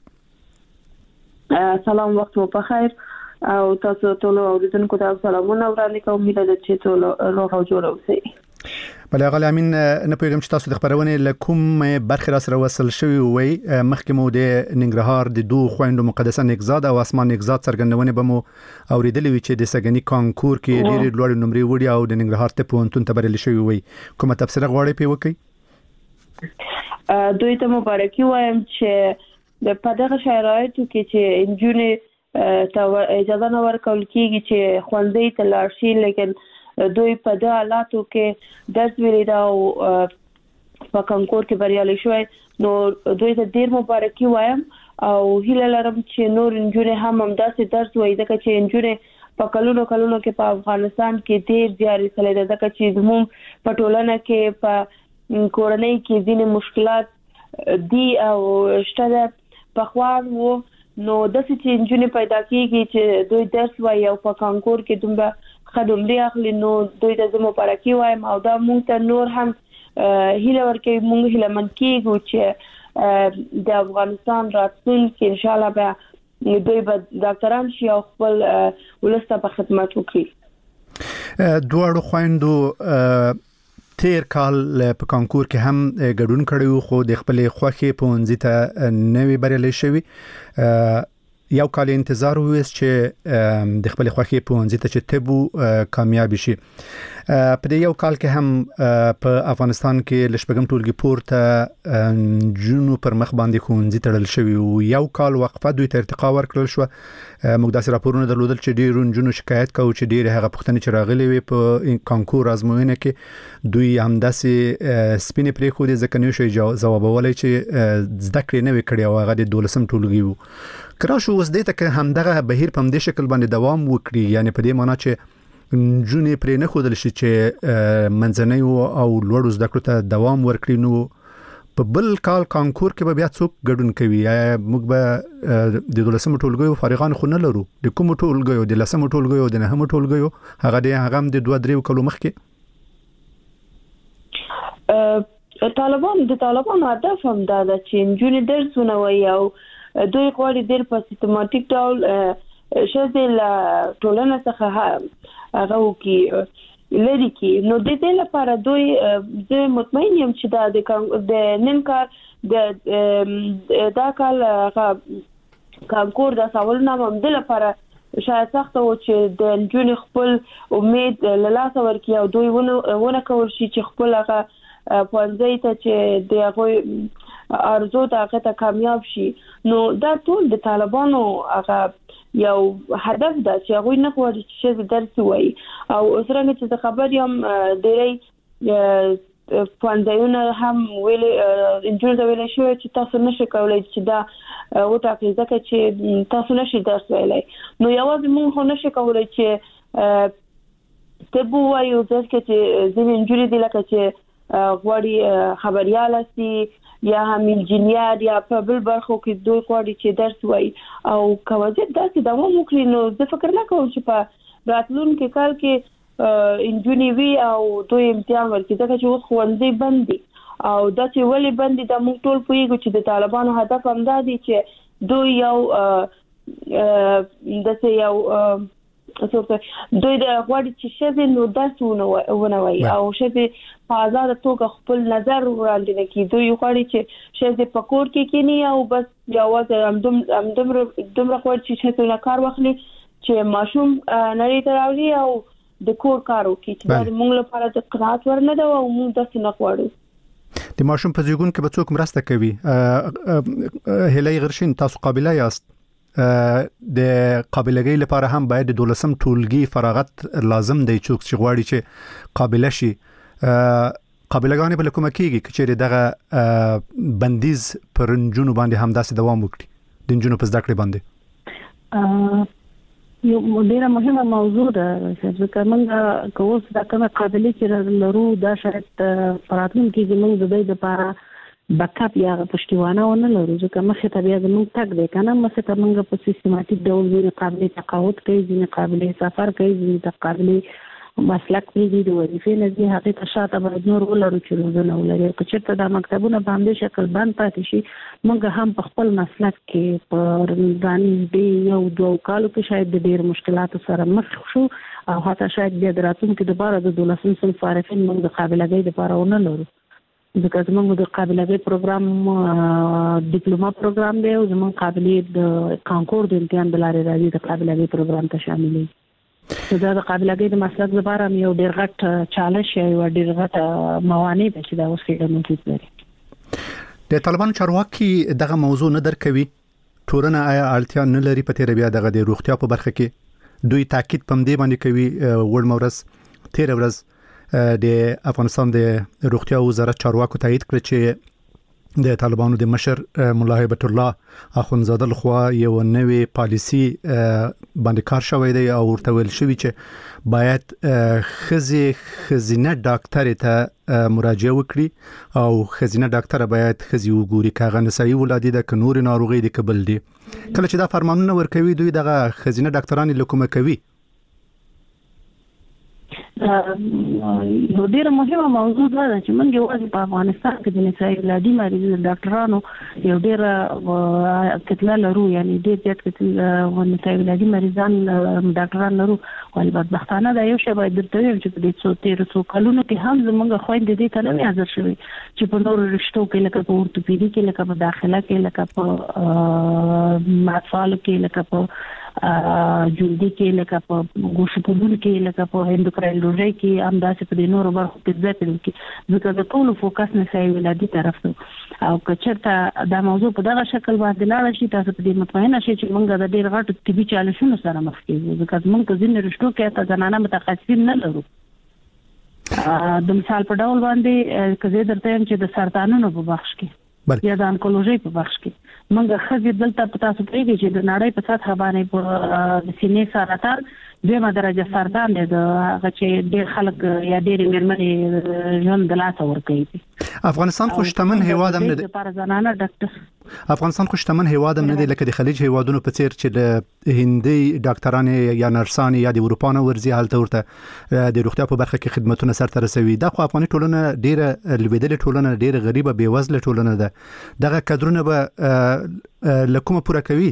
سلام وخت مو په خیر او تاسو ټول اوریدونکو ته سلامونه وړاندې کوم. هیله ده چې ټول روغ او جوړ اوسئ. بله اغلی امین نه پوهیږم چې تاسو د خبرونې له کومې برخې را سره وصل شوي وئ. مخکې مو د ننګرهار د دوو خویندو مقدسه نګزاد او اسمان نګزاد څرګندونې به مو اورېدلې وي چې د سږني کانکور کې ډېرې لوړې نمرې وړي او د ننګرهار طب پوهنتون ته بریالي شوي وئ. کومه تبصره غواړئ پرې وکړئ؟ دوی ته مبارکي وایم چې د په دغه شرایطو کې چې انجونې ته اجازه نه ورکول کېږي چې ښوونځي ته لاړ شي لیکن دوی په دغه حالاتو کې درس ویلي دا او په کانکور کې بریالي شوی نو دوی ته ډیر مبارکي وایم او هیله لرم چې نور انجونې هم همداسې درس وایي ځکه چې انجونې په کلونو کلونو کې په افغانستان کې ډیر زیار ایستلی دی ځکه چې زموږ په ټولنه کې په کورنۍ کې ځینې مشکلات دي او شته ده. پخوان وو نو داسې چې انجونې پیدا کېږي چې دوی درس وایي او په کانکور کې دومره ښه نمرې اخلي نو دوی ته زه مبارکي وایم او دا موږ ته نور هم هیله ورکوي. موږ هیلهمند کېږو چې د افغانستان راتلونکي انشاءالله به دوی به ډاکټران شي او خپل ولس ته به خدمت وکړي. دواړو خویندو تیر کال په کانکور کې هم ګډون کړی خو د خپلې خوښې پوهنځي ته نه وي بریالي شوي. یو کال انتظار وویست چې د خپلې خوښې پوهنځي ته چې طب کامیاب شي. په دې یو کال کې هم په افغانستان کې له شپږم ټولګي پورته جنو پر مخ باندې ښوونځي تړل شوي او یو کال وقفه دوی ته ارتقا ورکړل شوه. موږ داسې راپورونه درلودل چې ډېرو نجونو شکایت کوي چې ډېرې هغه پوښتنې چې راغلي وي په کانکور ازموینه کې دوی همداسې سپینې پرېښودې ځکه نه شوی ځوابولی چې زده کړې نه وي کړې او هغه د دولسم ټولګي وو. که راشو اوس دې ته که همدغه بهیر په همدې شکل باندې دوام وکړي یعنې په دې معنا چې نجونې پرې نه ښودل شي چې منځنیو او لوړو زده کړو ته دوام ورکړي نو په بل کال کانکور کې به بیا څوک ګډون کوي؟ موږ به د دولسمو ټولګیو فارغان خو نه لرو، د کومو ټولګیو د لسمو ټولګیو د نهمو ټولګیو هغه د هغه هم د دوه دریو کلو مخکې طالبان د طالبانو هدف هم دا ده چې نجونې درسونه وایي او دوی غواړي ډېر په سیستماتیک ډول ښځې له ټولنې څخه هغه وکړي لري کې. نو د دې لپاره دوی زه مطمئن یم چې دا د نن کار د دا کال کانکور د سوالونه هم د لپاره شاید سخته و چې د نجونې خپل امید له لاسه ورکړي او دوی ونه کول شي چې خپل هغه پوهنځي ته چې د هغوی ارزو ته هغه ته کامیاب شي. نو دا ټول د طالبانو هغه یو هدف ده چې هغوی نه غواړي چې ښځې درس ووایي او څرنګه چې زه خبر یم ډېری پوهنځیونه هم ویلې نجونو ته ویلی شوی چې تاسو نشئ کولی چې دا وټاکئ ځکه چې تاسو نشئ درس ویلی. نو یوازې موږ خو نشئ کولی چې طب ووایو ځکه چې ځینې نجونې دي لکه چې غواړي خبريال سي یا هم انجینیر یا په بل برخو کې دوی غواړي چې درس وایي او کوجه داسې دوام وکړي نو زه فکر نه کوم چې په راتلونکي کال کې انجونی وی او دوی امتحان ورکړي ځکه چې اوس ښوونځي بند دي او دا چې ولې بند دي دا موږ ټول پوهیږو چې د طالبانو هدف هم دا دی چې دوی یو داسې یو دوی د غواړي چې شذ نو درسونه ونوي او شذ په آزاد توګه خپل نظر وړاندې نه کوي دوی غواړي چې شذ په کور کې کینی او بس یوازې همدم همدم دومره غواړي چې شذ نه کار واخلي چې ماشوم نړۍ ته راوړي او د کور کار وکړي چې دا موږ لپاره د قناعت ورنه ده او موږ داسې نه غواړو د ماشوم په زیږون کې به څوک مرسته کوي هلي غرشین تاسو قابلیت یاست د قابلیت لپاره هم باید د دولسم ټولګي فراغت لازم دی چې غواړي چې قابلیت شي قابلیتګانې بل کومه کیږي چې دغه بندیز پر جنونو باندې هم داسې دوام وکړي د جنونو په زده کړې باندې یو ډیره مهمه موضوع ده چې موږ کوم د کومه قابلیت چې لرو دا شرط پراتون کې موږ د دې لپاره بکاپ یا پښتیوانه ونه لرو چې مخه ته بیا موږ تک دی کنه مخه ته موږ په سیستماتیک ډول د قابلیت تقاعد کوي د قابلیت سفر کوي د قابلیت مسلک دی د وظیفې نه دي حقیقت شاته باید نور ولرو چې روزنه ولري که چېرته د مکتبونو په همدې شکل باندې پاتې شي موږ هم په خپل مسلک کې پر ځان دی یو دوه کالو کې شاید د ډېر مشکلاتو سره مخ شو او حتی شاید بیا د راتلونکي لپاره د دولسم صنف فارغین موږ د قابلیت لپاره ونه لرو ځکه زموږ د قابلیت پروګرام ډیپلوما پروګرام دی او زموږ قابلیت د کانکور د امتحان بلاره راځي د قابلیت پروګرام ته شامل دي دا د قابلیت د مسلک لپاره یو ډېر غټ چالش یو ډېر غټ موانع ده چې دا اوس کې موجود دي د طالبان چارواکي دغه موضوع نه درکوي ټولنه آیا اړتیا نه لري په تیر بیا دغه د روغتیا په برخه کې دوی تاکید پم دی باندې کوي وړ مورس تیر ورځ د افغانستان د روغتیا وزارت چارواکو تایید کړ چې د طالبانو د مشر مولا هیبت الله اخونزاده لخوا یو نوې پالیسی باندې کار شوی دی او ورته ویل شوی چې باید خزي خزینه ډاکټر ته مراجعه وکړي او خزینه ډاکټر باید خزي وګوري کاغه نسایي ولادي د کنور ناروغي د قبل دي کله چې دا فرمانونه ورکوي دوی دغه خزینه ډاکټران لکومه کوي یو ډیره مهمه موضوع ده چې موږ یوازې په افغانستان کې د نسایي ولادي مریض ډاکټرانو یو ډیره کتله لرو یعنی ډیر زیات کتله نسایي ولادي مریضان ډاکټران لرو ولې بدبختانه دا یو شی باید درته ویم چې په دې څو تیر څو کلونو کې هم زموږ خويندې دې ته نه حاضر شوي چې په نورو رشتو کې لکه په اورتوپیدي کې لکه په داخله کې لکه په اطفال کې لکه په جلدی کې لکه په ګوشپودون کې لکه په هندوکراینولوژي کې همداسې په دې نورو برخو کې ذکر کې ځکه د ټولو فوکس نسایي ولادي طرف ته او که چېرته دا موضوع په دغه شکل باندې لاړ شي تاسو په دې مطمئنه شئ چې موږ د ډېر غټو طبي چالشونو سره مخ کېږو ځکه موږ په ځینې رشتو کې ته زنانه متخصصین نه لرو د مثال په ډول باندې که زه درته وایم چې د سرطانونو په بخش کې یا د انکولوژي په بخش کې موږ خزي دلته په تاسو پرېږي چې د نړۍ په سطح باندې په سینې سرطان دیمه درجه سرطان دی د هغه چې ډېر خلک یا ډېر مېرمنې ژوند د لاسه ورکوي افغانستان خو شتمن هیواد هم نه دی لپاره زنانه ډاکټر افغانستان خو شتمن هیواد هم نه دی لکه د خلیج هیوادونو په څیر چې د هندي ډاکټرانو یا نرسانو یا د اروپا نه ورځي حالت ورته د روغتیا په برخه کې خدماتونه سرته رسوي دا خو افغاني ټولنه ډېره لویدلې ټولنه ډېره غریبه بیوزله ټولنه ده دغه کډرونه به لکومه پوره کوي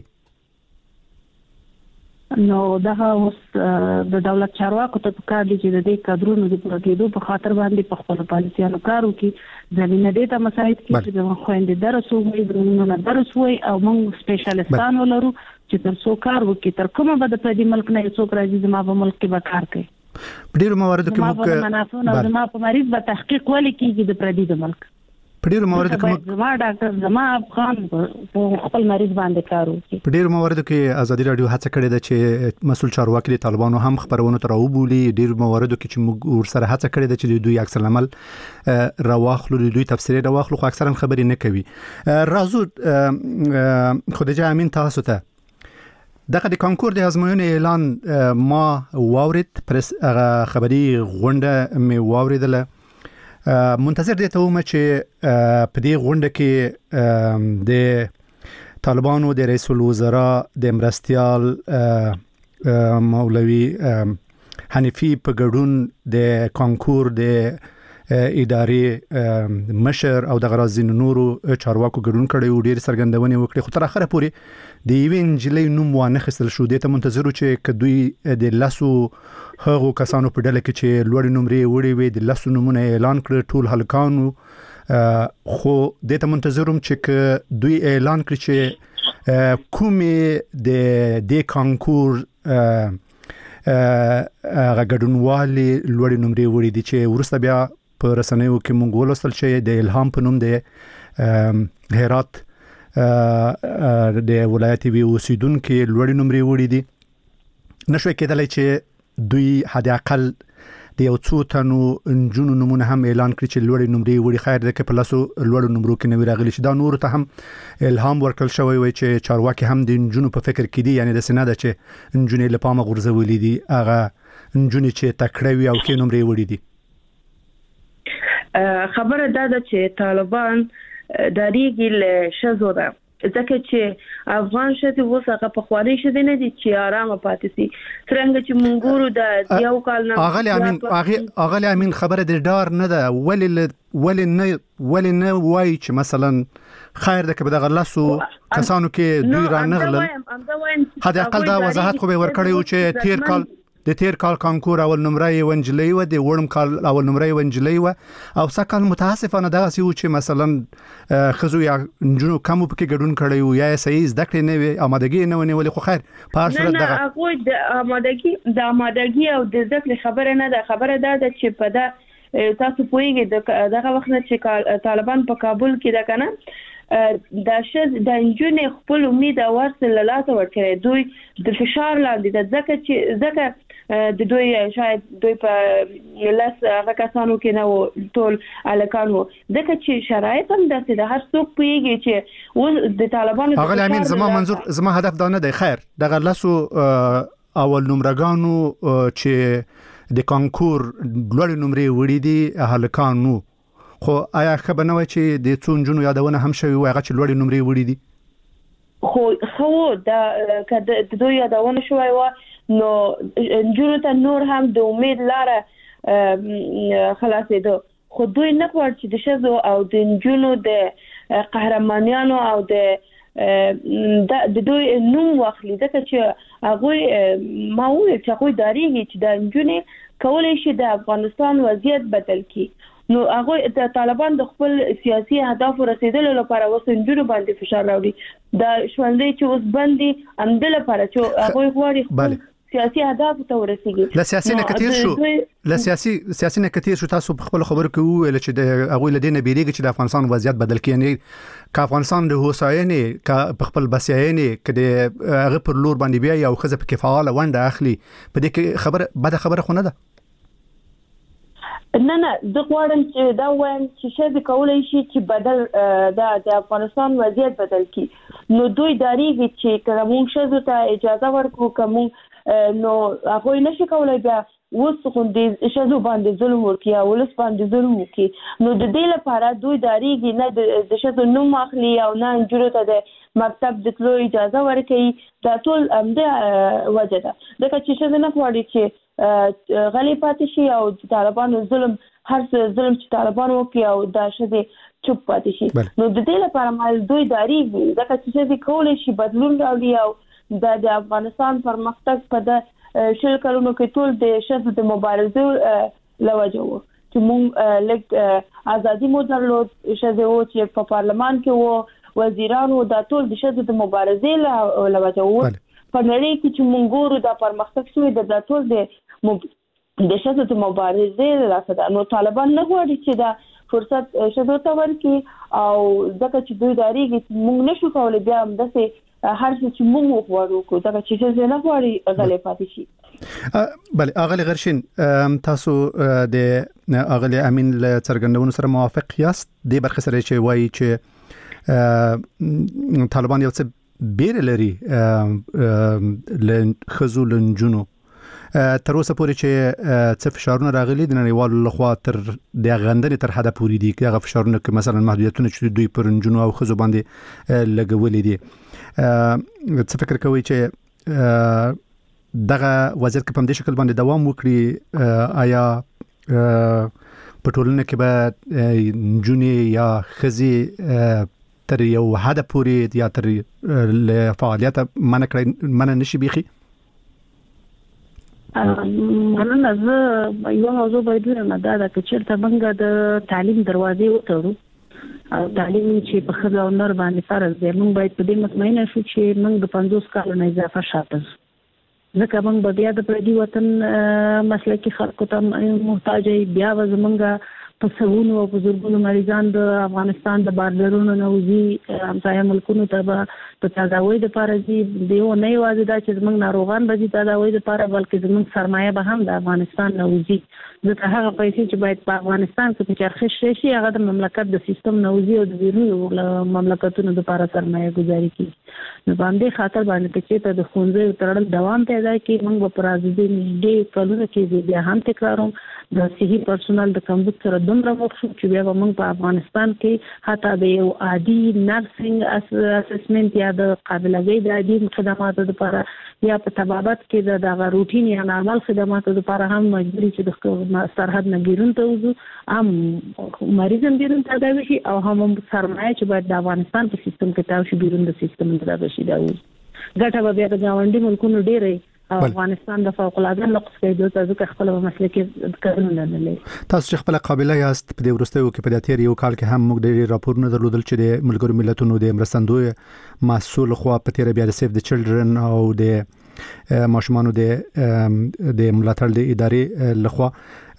نو دا اوس د دولت چارواکو ته پکار دي چې د دې کډرونو د پوره کېدو په خاطر باندې په خپل پالیسیانو کار وکړي زمينه دې ته مساعد کړي چې د خويندې درس وایي درونو درس وایي او موږ سپیشلیستان ولرو چې تر څو کار وکړي تر کومه به د پردي ملک نه څوک راځي زما په ملک کې به کار کوي په ډیرو مواردو کې موږ منافع زما په مریض به تحقیق ولې کیږي د پردي د ملک په ډیرو مواردو کې موږ زما ډاکټر زما افغان په خپل مریض باندې کار وکړي په ډیرو مواردو کې ازادي رادیو هڅه کړې ده چې مسول چارواکي د طالبانو هم خبرونه تر وبولي ډیرو مواردو کې چې موږ ورسره هڅه کړې ده چې دوی عکس العمل راواخلو دوی تفسیر راواخلو خو اکثرا خبرې نه کوي راځو خدیجه امین تاسو ته دغه د کانکور د ازموینې اعلان ما واورید پرس خبري غونډه می واوریدله منتظر دي ته ومه چې په دې غونډه کې د طالبانو د رئیس الوزرا د مرستيال مولوي حنیفی په ګډون د کانکور د ادارې مشر او د غرازین نورو چارواکو ګډون کړي او ډیر سرګندونې وکړي خو تر اخره پورې د یوین جلې نوم وانه خستل شو د ته منتظر چې کدوې د لاسو هغه کسانو په ډله کې چې لوړ نمرې وړي وي د لاسو نمونه اعلان کړ ټول هلکانو خو د ته منتظروم چې دوی اعلان کړ چې کومې د د کانکور هغه ګډونوالي لوړ نمرې وړي دي چې ورسته بیا په رسنیو کې مونږ ولوستل چې د الهام په نوم د هرات د ولایت وی اوسیدونکو لوړ نمرې وړي دي نشوي کېدلای چې دوی حد اقل د یو څو تنو انجونو نمونه هم اعلان کړی چې لوړ نمرې وړي خیر ده کې په لاسو لوړ نمرو کې نوی راغلي چې دا نور ته هم الهام ورکړل شوی وي چې چارواکي هم د انجونو په فکر کې دي یعنی د سناده چې انجونې لپاره غورځولې دي هغه انجونې چې تکړه وي او کې نمرې وړي دي خبره دا ده چې طالبان د ریګل شزو ده ځکه چې افغان شته وسه په خواري شته نه دي چې آرام پاتې سي څنګه چې مونږورو د یو کال نه اغلی امین اغلی امین خبره د ډار نه ده ولې ولې نه ولې نه وای چې مثلا خیر ده کې بدغه لاسو کسانو کې دوی را نغلل هدا اقل دا وضاحت خو به ورکړی او چې تیر کال د تیر کال کانکور اول نمرې ونجلې و د وړم کال اول نمرې ونجلې و او سکه متاسفانه دغه سی و چې مثلا خزو یا جنو کوم په کې ګډون کړی و یا صحیح زده کړې نه وي آمادګي نه ونی ولې خو خیر په هر صورت دغه هغه د آمادګي د آمادګي او د ذکر خبره نه ده خبره ده چې په دا تاسو پوهیږئ دغه وخت چې طالبان په کابل کې ده کنه دا شز د انجونې خپل امید او ورسره لاته ورکړي دوی د فشار لاندې د ځکه چې ځکه د دوی شاید دوی په لاس هغه کسانو کې نو ټول الکانو ځکه چې شرایط هم داسې د هر څوک پیږي چې و د طالبانو هغه امین زما منظور زما هدف دا نه دی خیر دغه لاسو اول نمرګانو چې د کانکور لوړ نمرې وړي دي هلکانو خو آیا خبر نه وای چې د څون جنو یادونه هم شوی وای هغه چې لوړ نمرې وړي دي خو خو دا کده د دوی یادونه شوی و نو انجونو ته نور هم د امید لاره خلاصې دو خو دوی نه غواړي چې د شزو او د انجونو د قهرمانانو او د د دوی نوم واخلي ځکه چې هغه ماوي چې هغه داریږي چې د انجونې کولای شي د افغانستان وضعیت بدل کړي نو هغه د طالبان د خپل سیاسي اهداف رسیدلو لپاره وسنجونو باندې فشار راوړي د ژوندۍ چې اوس باندې اندل لپاره چې هغه غواړي سیاسي اهداف ته ورسیږي ل سیاسي نه کثیر شو ل سیاسي سیاسي نه کثیر شو تاسو په خپل خبرو کې ویل چې د هغه لدینه بیریږي چې د افغانستان وضعیت بدل کړي یعنی ک افغانستان د هوساینې ک په خپل بسیاینې کده هغه پر لور باندې بیا یو خزه په فعال ونده اخلي په دې کې خبر بده خبره خو نه ده نه نه د غواړم چې دا وایم چې شې کولای شي چې بدل د افغانستان وضعیت بدل کړي نو دوی داریږي چې کوم شې ته اجازه ورکړو کوم نو هغه نشي کولای بیا وس خو دې شزو باندې ظلم ورکي او ولس باندې ظلم وکي نو د دې لپاره دوی داریږي نه د شزو نوم اخلي او نه انجرو ته د مکتب د تلو اجازه ورکړي دا ټول امده وجه ده ځکه چې شزو نه غواړي چې غلي پاتې شي او طالبانو ظلم هر څه ظلم چې طالبانو کوي او دا شزه چوپ پاتې شي نو د دې لپاره مال دوی داریږي ځکه چې شزه کولای شي بدلون راوړي او د افغانستان پرمختګ په د شل کلونو کې ټول د شزه د مبارزې لوجه وو چې موږ لګ ازادي مو درلود شزه وو چې په پارلمان کې وو وزیرانو دا ټول د شزه د مبارزې لوجه وو په نړۍ کې چې موږ ګورو دا پرمختګ شوی د ټول د د شزه د مبارزې لاسه نو طالبان نه غواړي چې دا فرصت شزه ته ورکړي او ځکه چې دوی داریږي موږ نشو کولای بیا هم داسې هر څه چې موږ غواړو کو دا چې څه نه غواړي غلې پاتې شي بله اغلی غرشین تاسو د اغلی امین له څرګندونو سره موافق یاست د برخه سره چې وایي چې طالبان یو څه بیر لري ل خزو لنجونو تر اوسه پورې چې څه فشارونه راغلي د نړیوالو لخوا تر د غندنې تر حده پورې دي چې هغه فشارونه کې مثلا محدودیتونه چې دوی پر نجونو او ښځو باندې لګولې دي. څه فکر کوي چې دغه وضعیت کې په دې شکل باندې دوام وکړي؟ آیا په ټولنه کې به نجونې یا ښځې تر یو حد پورې یا تر فعالیت منع کړي منع نشي بيخي؟ مننه. زه یو موضوع باید نه دا د کچرته منګه د تعلیم دروازې وتړو او تعلیم چې په خځو او نر باندې فرض دی. موږ باید په دې مطمئنه شو چې موږ د پنځوس کالو نه اضافه شاته ځکه موږ به بیا د پردي وطن مسلکي خلکو ته محتاج یو. بیا زمونږ په سوونو او په زرګونو مریضان د افغانستان د بارډرونو نه وځي همسایه ملکونو ته به په تداوی لپاره دي. دیو نه یوازې دا چې زمونږ ناروغان به دي تداوی لپاره بلکې زمونږ سرمایه به هم د افغانستان نه وځي. ځکه هغه پیسې چې باید په افغانستان کې په چرخش شي هغه د مملکت د سیستم نه وځي او د بیرونی مملکتونو لپاره سرمایه گذاري کوي. نو باندې خاطر باندې چې ته د خونځې تړل دوام پیدا کوي. موږ په راځي نږدې کلونه کې بیا هم تکراروم د صحي پرسونل د کمبود سره دومره مخ شو چې بیا موږ په افغانستان کې حتی د یو عادي نرسنګ اسسمنت یا د قابلیت د عادي خدماتو لپاره یا په طبابت کې د روټین یا نارمل خدماتو لپاره هم مجبوري چې د سرحد نه بیرون ته وځو هم مریضان بیرون تداوي شي او هم سرمایه چې باید د افغانستان په سیستم کې تاو شي بیرون د سیستم تداوي شي دا ګټه به بیا د گاونډي ملکونو ډېرې او افغانستان د فوق العاده نقص کېدو ته ځکه خپل مسلکي کارونه نه لري. تاسو چې خپل قابلیت یاست په دې ورستیو کې په دې تیر یو کال کې هم موږ ډېر راپورونه درلودل چې د ملګرو ملتونو د مرستندوی مسؤل خو په تیر بیا د سیف د چلډرن او د ماشومانو د د ملاتړ د ادارې لخوا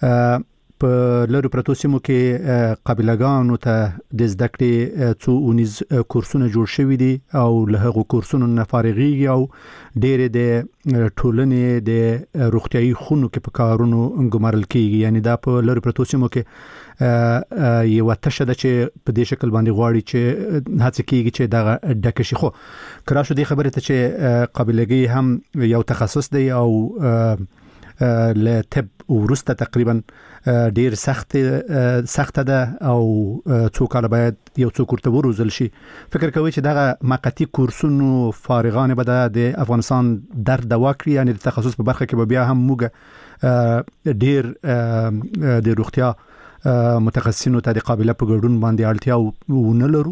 په لوري پروتو سیمو کې قابلګانو ته د زده کړې څو اونیز کورسونه جوړ شوي دي او له هغو کورسونو نه فارغيږي او ډېر د ټولنې د روغتيایي خونو کې په کارونو ګمارل کیږي. یعنی دا په لوري پروتو سیمو کې یو تشه ده چې په دې شکل باندې غواړي چې هڅه کیږي چې دا ډکه شي. خو کرا شو دې خبره ته چې قابلګي هم یو تخصص دی او له طب ورسته تقریبا ډیر سخت سخت ده او څو کال باید یو څو کورته وروزل شي. فکر کوي چې دغه مقطعي کورسونو فارغان به د افغانستان در دوا کړی یعنی د تخصص په برخه کې بیا هم موږ ډیر د روغتیا متخصصینو ته د قابلیت په ګډون باندې اړتیا ونه لرو؟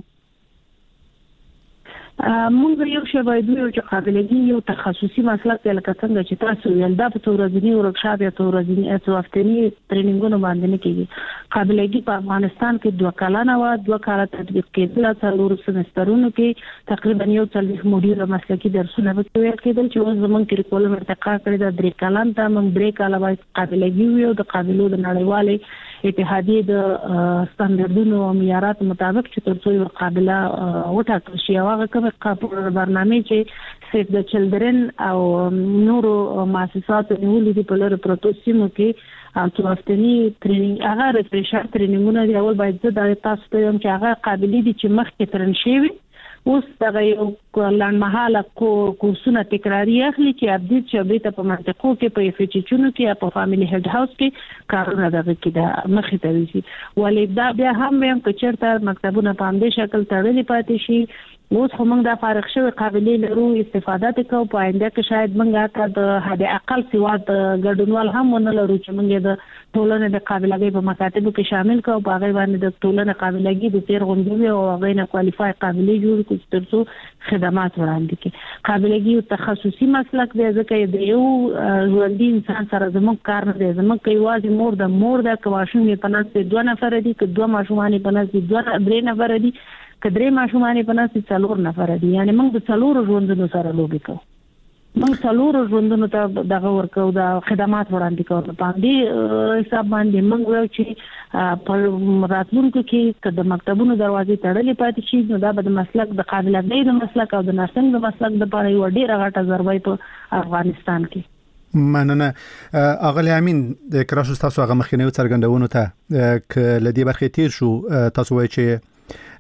موږ یو شی باید یو چې قابلیت یو تخصصي مسلک دی لکه څنګه چې تاسو ویل دا په ورځنی ورکشاپ یا په ورځنی او هفتنی ټریننګونو باندې نه کیږي. قابلیت په افغانستان کې دوه کلانه و دوه کاله تطبیق کېدل څلور سمسترونو کې تقریبا یو څلوېښت موډیول مسلکي درسونه به ویل کېدل چې اوس زمونږ کریکولم ارتقا کړی دا درې کلان ته موږ درې کاله باید قابلیت یو د قابلیت د نړیوالې اتحادیه د ستاندردونو او معیارات مطابق چې تر څو قابله وټاکل شي هغه کوم برنامه چې سیف د چلډرن او نورو مؤسساتو نیولې دي په لور پروتو سیمو کې او تاسو ټریننګ هغه ریفریشر ټریننګونه دی اول باید زه د تاسو ته هم چې هغه قابلیت دي چې مخکې ترن شي اوس دغه یو لنډمهاله کورسونه تکراری اخلي چې اپډیټ شوي ته په منطقو کې په افچچونو کې په فاميلي هډ هاوس کې کارونه دغه کې د مخې ته وي. ولې دا بیا هم هم کچرته مکتبونه په همدې شکل تړلې پاتې شي. اوس هم موږ د فارغ شوی قابلیت لرو استفاده وکړو په آینده کې شاید موږ ته د حد اقل سواد ګډونوال هم ونه لرو چې موږ د ټولنې د قابلیت په مکاتبو کې شامل کړو په هغه باندې د ټولنې قابلیت د تیر غونډې او هغه نه کوالیفای قابلیت جوړ کړو ترڅو خدمات وړاندې کړي. قابلیت یو تخصصي مسلک دی ځکه د یو ژوندي انسان سره زموږ کار نه دی. زموږ یوازې مور د مور د کواشون په نس دوه نفر دي که دوه ماشومان په نس دوه درې نفر دي کدرې ماشومان په نس څلور نفر دي. یعنی موږ د څلور ژوندونو سره لوبي کوو. موږ څلور ژوندونو ته دغه ورکو د خدمات وړاندې کوو. په دې حساب باندې موږ وایو چې په راتلونکو کې د مکتبونو دروازې تړلې پاتې شي نو دا به د مسلک د قابلیت د مسلک او د نرسنګ د مسلک لپاره یو ډېر غټه ضربه په افغانستان کې. مننه اغلی امین د کراشو تاسو هغه مخینه څرګندونو ته ک لدی برخه تیر شو تاسو وایي چې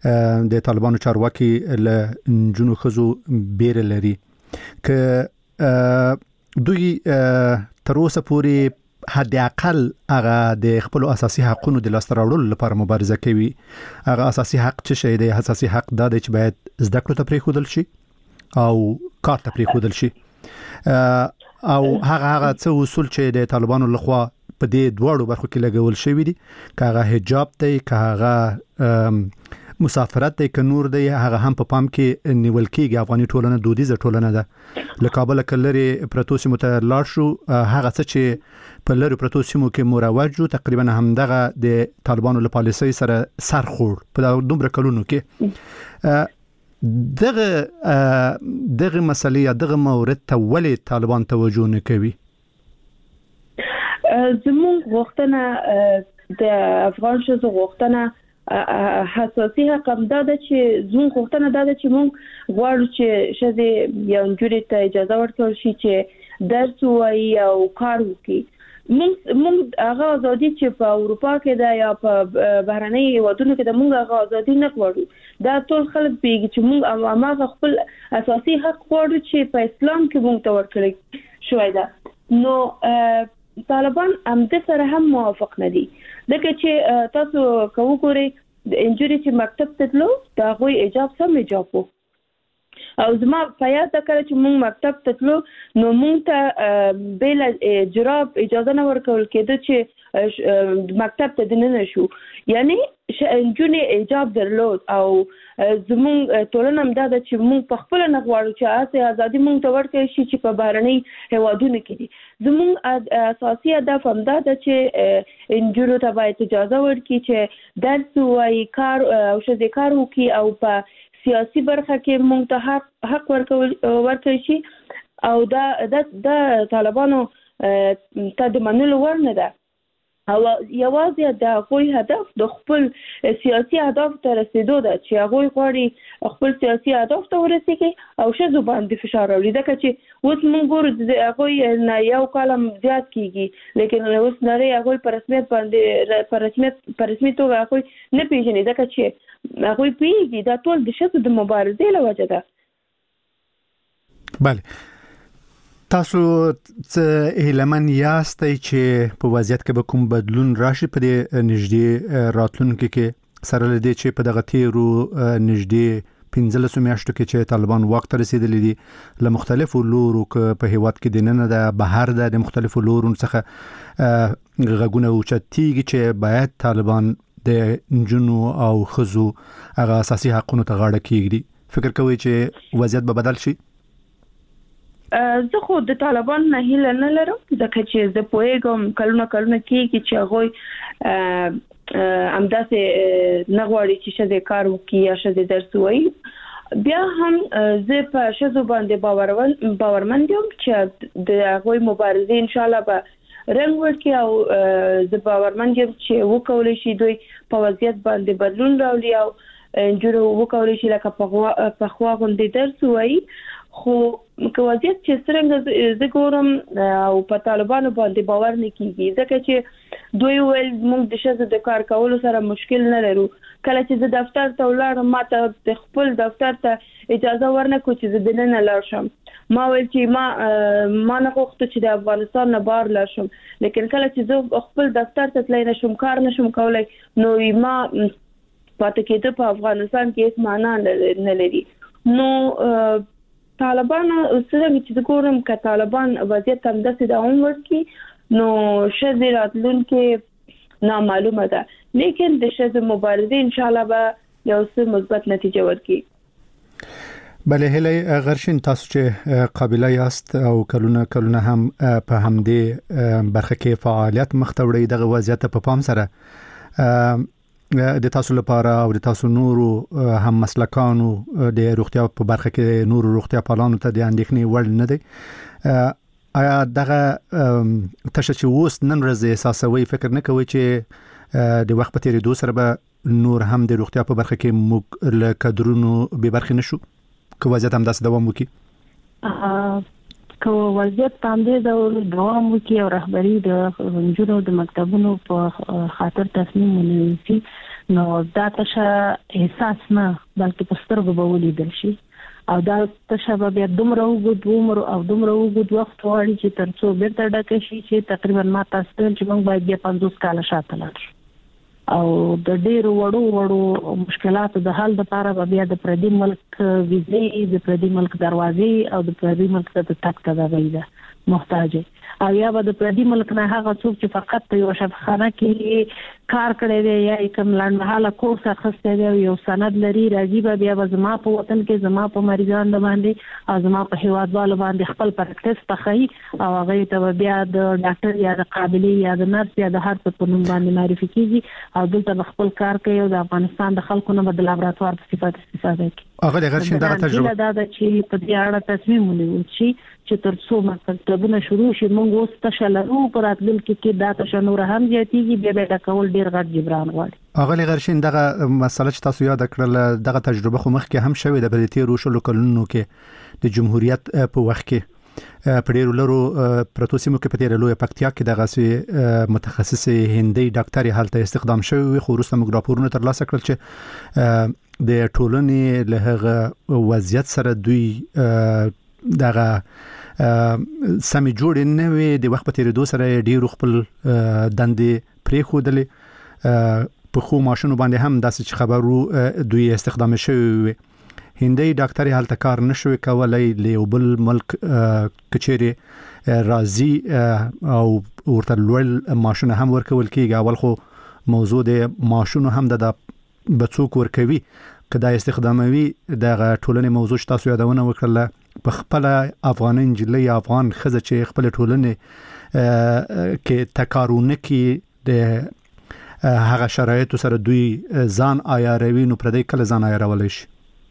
د طالبانو چارواکي له جنو خزو بیر لري ک دوی تر اوسه پورې حد اقل هغه د خپل اساسي حقوقو د لاسته راوړلو لپاره مبارزه کوي. هغه اساسي حق څه شی دی؟ اساسي حق دا دی چې باید زده کړو ته پریښودل شي او کار ته پریښودل شي، او هغه هغه څه اصول چې د طالبانو لخوا په دې دوړو برخو کې لګول شوی دي، کاغه حجاب دی، کاغه مسافرت دی، ک نور دی، هغه هم په پام کې نیول کېږي. افغاني ټولنه دودیزه ټولنه ده، له کابل کلري پروتو سیمو ته لاړ شو، هغه څه چې په لری پروتو سیمو کې مروج جو تقریبا همدغه د طالبانو له پالیسۍ سره سر خور په دومره کلونو کې. دغه دغه مسلې یا دغه مورد ته ولې طالبان توجه نه کوي؟ زموږ غوښتنه د افغان شوزو غوښتنه حساسي حق هم دا ده چې زموږ غوښتنه دا ده چې موږ غواړو چې شزه یو نجوري ته اجازه ورکړل شي چې درس وایي او کار وکړي. موږ موږ هغه ازادي چې په اروپا کې ده یا په بهرنۍ هیوادونو کې ده، موږ هغه ازادي نه غواړو. دا ټول خلک پیږي چې موږ هغه خپل اساسي حق غواړو چې په اسلام کې موږ ته ورکړل شوی ده. نو طالبان هم د سره هم موافق نه دي، لکه چې تاسو کوو ګوري د انجوري چې مکتب ته تلو دا غوي ایجاب سم ایجاب وو، او زما په یاد ده کله چې موږ مکتب ته تلو نو موږ ته بل جراب اجازه نه ورکول کېده چې مکتب ته دننه شو. یعنی انجونی ایجاب درلود او زموږ ټولنه هم دا ده چې موږ په خپل نه غواړو چې اساسي ازادي موږ ته ورکړي شي چې په بهرنۍ هیوادونو کې دي. زموږ اساسي هدف هم دا ده چې انجونو ته باید اجازه ورکړي چې درس وایي، کار او شذ کار وکړي او په سیاسي برخه کې موږ ته حق حق ورکړي شي. او دا د طالبانو ته د منلو وړ نه ده، او یوازې د هغوی هدف د خپل سیاسي اهداف ته رسیدو ده چې هغوی غواړي خپل سیاسي اهداف ته ورسیږي او ښځو باندې فشار راوړي. ځکه چې اوس موږ ګورو د هغوی نه یو کالم زیات کیږي، لیکن اوس نړۍ هغوی په رسمیت باندې په رسمیت په رسمي توګه هغوی نه پیژني، ځکه چې هغوی پیږي دا ټول د ښځو د مبارزې له وجې ده. بله، تاسو څه هیلمن یاستئ چې په وضعیت کې به کوم بدلون راشي په دې نږدې راتلونکي کې، سره له دې چې په دغه تیرو نږدې پنځلسو میاشتو کې چې طالبان واک ته رسیدلي دي له مختلفو لورو په هیواد کې دننه ده بهر ده د مختلفو لورو څخه غږونه اوچتېږي چې باید طالبان د نجونو او ښځو هغه اساسي حقونو ته غاړه کېږدي. فکر کوئ چې وضعیت به بدل شي؟ زه خو د طالبان نه هیله نه لرم، ځکه چې زه پوهیږم کلونه کلونه کېږي چې هغوی همداسې نه غواړي چې ښځې کار وکړي یا ښځې درس ووایي. بیا هم زه په ښځو باندې باورمند یم چې د هغوی مبارزې انشاءالله به رنګ ورکړي، او زه باورمند یم چې وکولی شي دوی په وضعیت باندې بدلون راولي او نجونې وکولی شي لکه پخوا غوندې درس ووایي. خو که وضعیت چې څرنګه زه ګورم او په طالبانو باندې باور نه کیږي، ځکه چې دوی ویل موږ د ښځو د کار کولو سره مشکل نه لرو. کله چې زه دفتر ته ولاړم ما ته د خپل دفتر ته اجازه ورنکړه چې زه دننه لاړ شم. ما ویل چې ما ما نه غوښته چې د افغانستان نه بهر لاړ شم، لیکن کله چې زه خپل دفتر ته تللی نشم، کار نشم کولی، نو ما پاتې کېده په افغانستان کې هیڅ معنا نه لري. نو طالبان څنګه چې ګورم که طالبان وضعیت همداسې دوام ورکړي نو ښځې راتلونکې نامعلومه ده، لیکن د ښځو مبارزې انشاءالله به یو څه مثبت نتیجه ورکړي. بله هیله غرشین، تاسو چې قابله یاست او کلونه کلونه هم په همدې برخه کې فعالیت مخ ته وړئ، دغه وضعیت په پام سره د تاسو لپاره او د تاسو نورو هم مسلکانو د روغتیا په برخه کې نورو روغتیا پالانو ته د اندېښنې وړ نه دی؟ آیا دغه تشه چې اوس نن ورځ احساسوي فکر نه کوي چې د وخت په تیریدو سره به نور هم د روغتیا په برخه کې موږ له کادرونو بې برخې نشو که وضعیت همداسې دوام وکړي؟ که وضعیت په همدې ډول دوام وکړي او رهبري د نجونو د مکتبونو په خاطر تصمیم ونیسي، نو دا تشه احساس نه بلکې په سترګو به ولیدل شي. او دا تشابه بیا دومره وګد عمر او دومره وګد وخت وړي چې ترڅو بیرته ډکه شي چې تقریبا ما تاسو ته چې موږ باید بیا پنځوس کاله شاته لاړ شو او د ډیرو وړو وړو مشکلاتو د حل لپاره بیا د پردي ملک ویزې د پردي ملک دروازې او د پردي ملک ته تک تدابیر محتاج او یا به د پردي ملک نه هغه څوک چې فقط په یو شفاخانه کې کار کړی دی یا کوم لنډمهاله کورس اخیستی دی یو سند لري راځي به بیا به زما په وطن کې زما په مریضانو باندې او زما په هیوادوالو باندې خپل پریکټس پخوي او هغه ته بیا د ډاکټر یا د قابلې یا د نرس یا د هر څه په نوم باندې معرفي کیږي او دلته خپل کار کوي او د افغانستان د خلکو نه د لابراتوار په صفت استفاده کوي. هغه د غرشین دغه تجربه دا د چې په دې اړه تصمیم ونیول شي چې ترڅو مکتبونه شروع شي موږ اوس تشلرو پر راتلونکي کې دا تشنور هم زیاتیږي بیا به دا کول ډیر غټ جبران غواړي. هغه لغرشین دغه مسله چې تاسو یاد کړل دغه تجربه خو مخکې هم شوې د بلتي روشلو کلونو کې د جمهوریت په وخت کې په ډیرو لرو پروتو سیمو کې په ډیرو لوی پکتیا کې دغه سي متخصص هندي ډاکټر هلته استخدام شوی خو وروسته موږ راپورونه ترلاسه کړل چې د ټولنې له هغه وضعیت سره دوی دغه سمې جوړ نه وي د وخت په تیریدو سره ډیر خپل دندې پرې خودلې په خو ماشینو باندې هم داسې خبرو دوی استخدام شوی هندي ډاکټر هلته کار نشوي کولای له بل ملک کچېری راضي او ورته لول ماشين هم ورکول کیږي اول خو موضوع د ماشونو هم د بڅوک ورکوي کدا استخداموي د ټولنې موضوع تاسو یادونه وکړه په خپل افغان انجلي افغان خزه چې خپل ټولنې کې تکارونه کې د هغه شرایط سره دوی ځان آیاروي نو پردې کله ځان آیارول شي.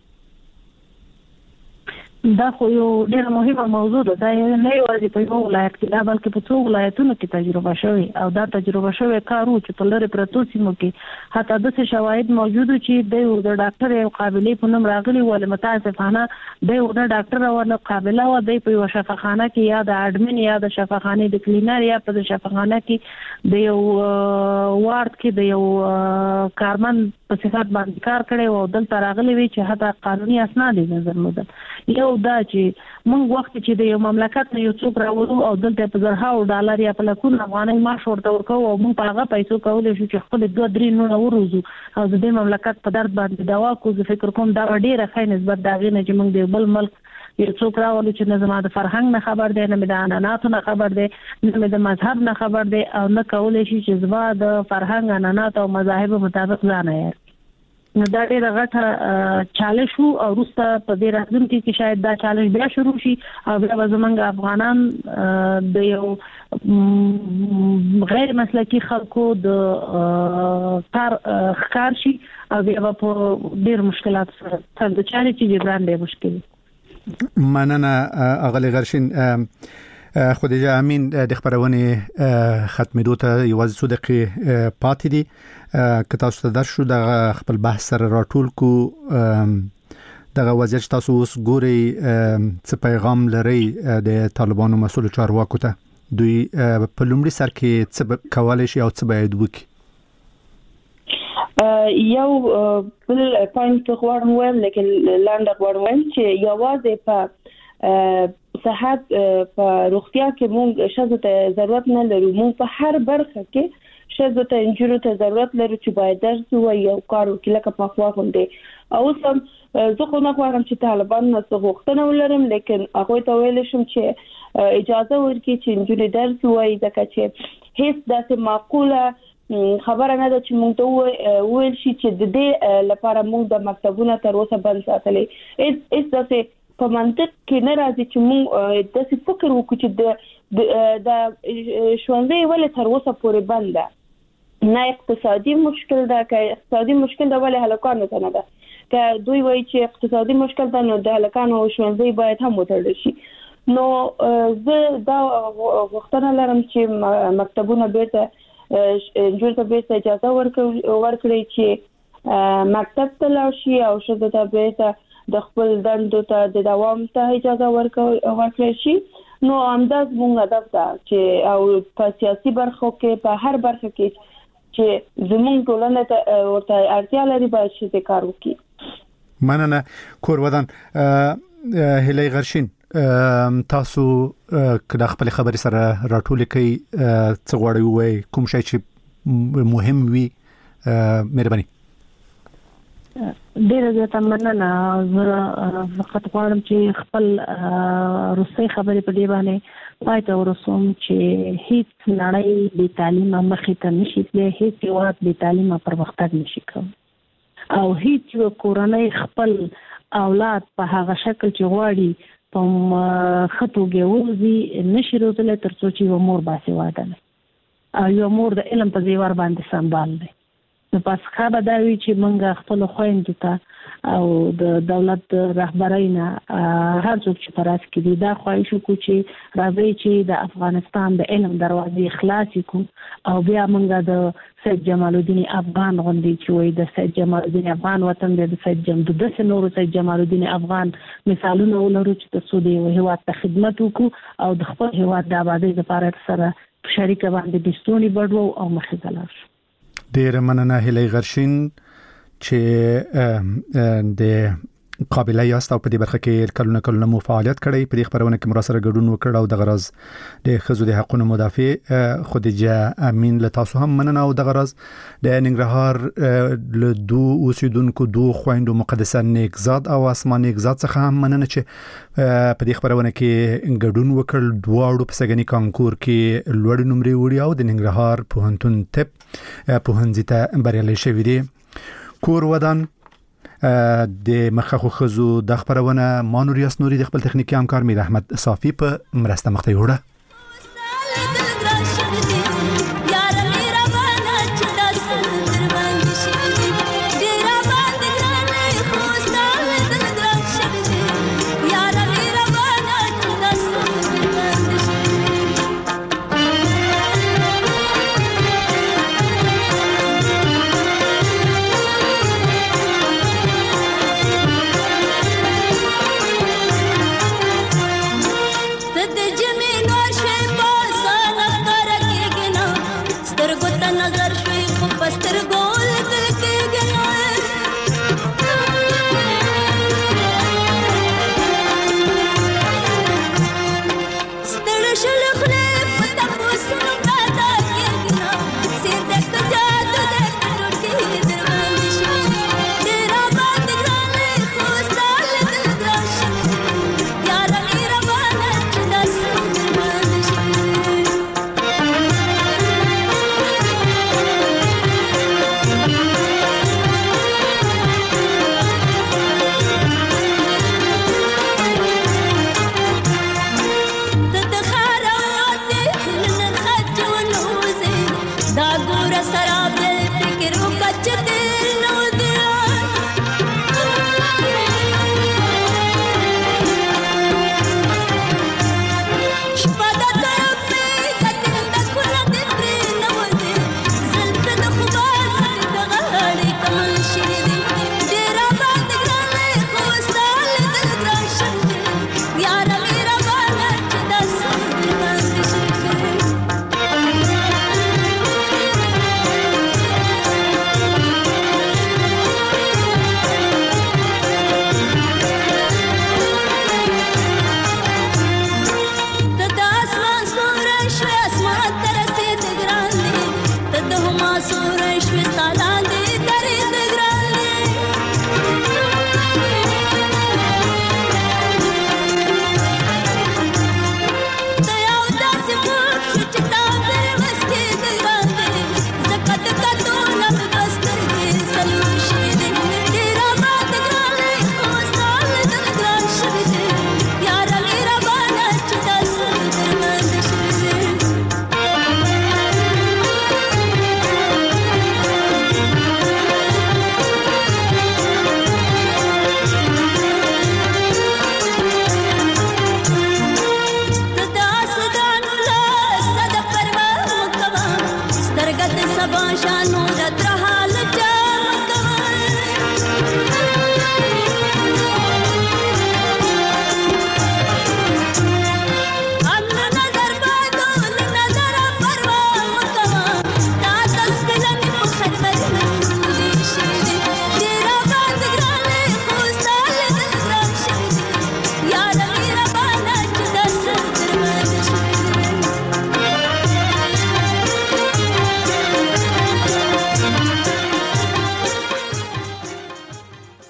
دا خو یو ډېر مهمه موضوع ده دا نه یوازې په یو ولایت کې دا بلکې په څو ولایتونو کې تجربه شوی او دا تجربه شوی کارو چې په لری پروتو سیمو کې حتی د څه شواهد موجود چې د ډاکټر یو قابلیت په نوم راغلی ول متاسفانه د یو ډاکټر او نه قابلیت و د په یو شفاخانه کې یا د اډمن یا د شفاخانه د کلینر یا په شفاخانه کې د یو وارد کې د یو کارمن په صفات باندې کار کړي او دلته راغلی وی چې حتی قانوني اسناد یې نظر مده یو دا چې موږ وخت چې د یو مملکت نه یو څوک راوړو او دلته په زرهاو ډالر یا په لکونو افغانۍ معاش ورته ورکو او موږ په هغه پیسو کولای شو چې خپل دوه درې نونه وروزو او د دې مملکت په درد باندې دوا کو زه فکر کوم دا ډیره ښه نسبت دا غینه چې موږ د بل ملک یو څوک راولو چې نه زما د فرهنګ نه خبر دی نه د عنعناتو نه خبر دی نه د مذهب نه خبر دی او نه کولای شي چې زما د فرهنګ عنعنات او مذاهب مطابق ځان یې نو دا ډیره غټه چالش وو او وروسته په دې راتلونکي کې شاید دا چالش بیا شروع شي او بیا زمونږ افغانان د یو غیر مسلکي خلکو د کار ښکار شي او بیا په ډیر مشکلات سره تل د چاري چې جبران دی مشکل مننه اغلی غرشین خدیجه امین د خبرونه ختمېدو ته یوازې څو دقیقې پاتې دي که تاسو ته درشو د خپل بحث سره راټول کو دغه وضعیت تاسو اوس ګوري څه پیغام لري د طالبانو مسؤل چارواکو ته دوی په لومړي سر کې څه کولای شي او څه باید وکړي یو بل پوینټ غواړم وایم لیکن لاندې غواړم وایم چې یوازې په صحت په روغتیا کې موږ شاته ته ضرورت نه لرو موږ په هر برخه کې شاته ته انجورو ته ضرورت لرو چې باید درس وي یو کار وکړي لکه په خوا باندې او سم زه خو نه غواړم چې طالبان نه څه غوښتنه ولرم لیکن هغه ته ویل شم چې اجازه ورکړي چې انجوري درس وي ځکه چې هیڅ داسې معقوله خبره نه ده چې موږ ته ویل شي چې د دې لپاره موږ د مکتبونو تر اوسه بند ساتلې هیڅ داسې په منطق کې نه راځي چې موږ د څه فکر وکړو چې د ښوونځي ولې تر اوسه پورې بند ده نه اقتصادي مشکل ده که اقتصادي مشکل ده ولې هلکانو ته نه ده که دوی وایي چې اقتصادي مشکل ده نو د هلکانو ښوونځي باید هم وتړل شي نو زه دا غوښتنه لرم چې مکتبونه بیرته انجور ته بیرته اجازه ورکړي چې مکتب ته لاړ شي او ښځو ته بیرته د خپل دندو ته د دوام ته اجازه ورکړي شي نو همداز موږ هدف ده چې او په سیاسي برخو کې په هر برخه کې چې زموږ ټولنه ته ورته اړتیا لري باید چې کار وکړي. مننه کور ودان هلي غرشین تاسو کله خپل خبري سره راټول کړئ څه غواړئ وای کوم شی چې مهم وي مهرباني ډیره زیاته مننه زه فقط غواړم چې خپل روسي خبرې په دې باندې پای ته ورسوم چې هیڅ نړۍ بې تعلیمه مخې ته نشي تللی، هیڅ هېواد بې تعلیمه پرمختګ نشي کولی او هیڅ یو کورنۍ خپل اولاد په هغه شکل چې غواړي په ښه توګه وروزي نشي روزلی تر څو چې یوه مور باسواده نه او یوه مور د علم په زیور باندې سمبال دی. نو پس ښه به دا وي چې موږ خپلو خویندو ته او د دولت رهبرۍ نه هر څوک چې په راس کې دي دا خواهش وکړو چې راځئ چې د افغانستان د علم دروازې خلاصې کړو او بیا موږ د سید جمال الدین افغان غوندې چې وایي د سید جمال الدین افغان وطن دی د سید جمال د داسې نورو سید جمال الدین افغان مثالونه ولرو چې تر څو د یو هېواد ته خدمت وکړو او د خپل هېواد د آبادۍ لپاره سره په شریکه باندې د ستوني بډوو او مخې ته لاړ شو. ډېره مننه هیلۍ غرشین چې د قابلیت یاست او په دې برخه کې کلونه کلونه مو فعالیت کړی، په دې خبرونه کې مراسره ګډون وکړ او د غرض د ښځو د حقوقو مدافع خدیجه امین له تاسو هم مننه او د غرض د ننګرهار له دوه اوسیدونکو دوه خويندو مقدسه نیکزاد او اسمان نیکزاد څخه هم مننه چې په دې خبرونه کې ګډون وکړ. دواړو په سګنی کانکور کې لوړ نمرې وړي او د ننګرهار پوهنتون طب پوهنځي ته بریالي شوي دي. کور ودان د مخخو خزو د خبرونه مانوریاس نوري د خپل تخنیکی همکار میر احمد صافی په مرسته مخته وړه.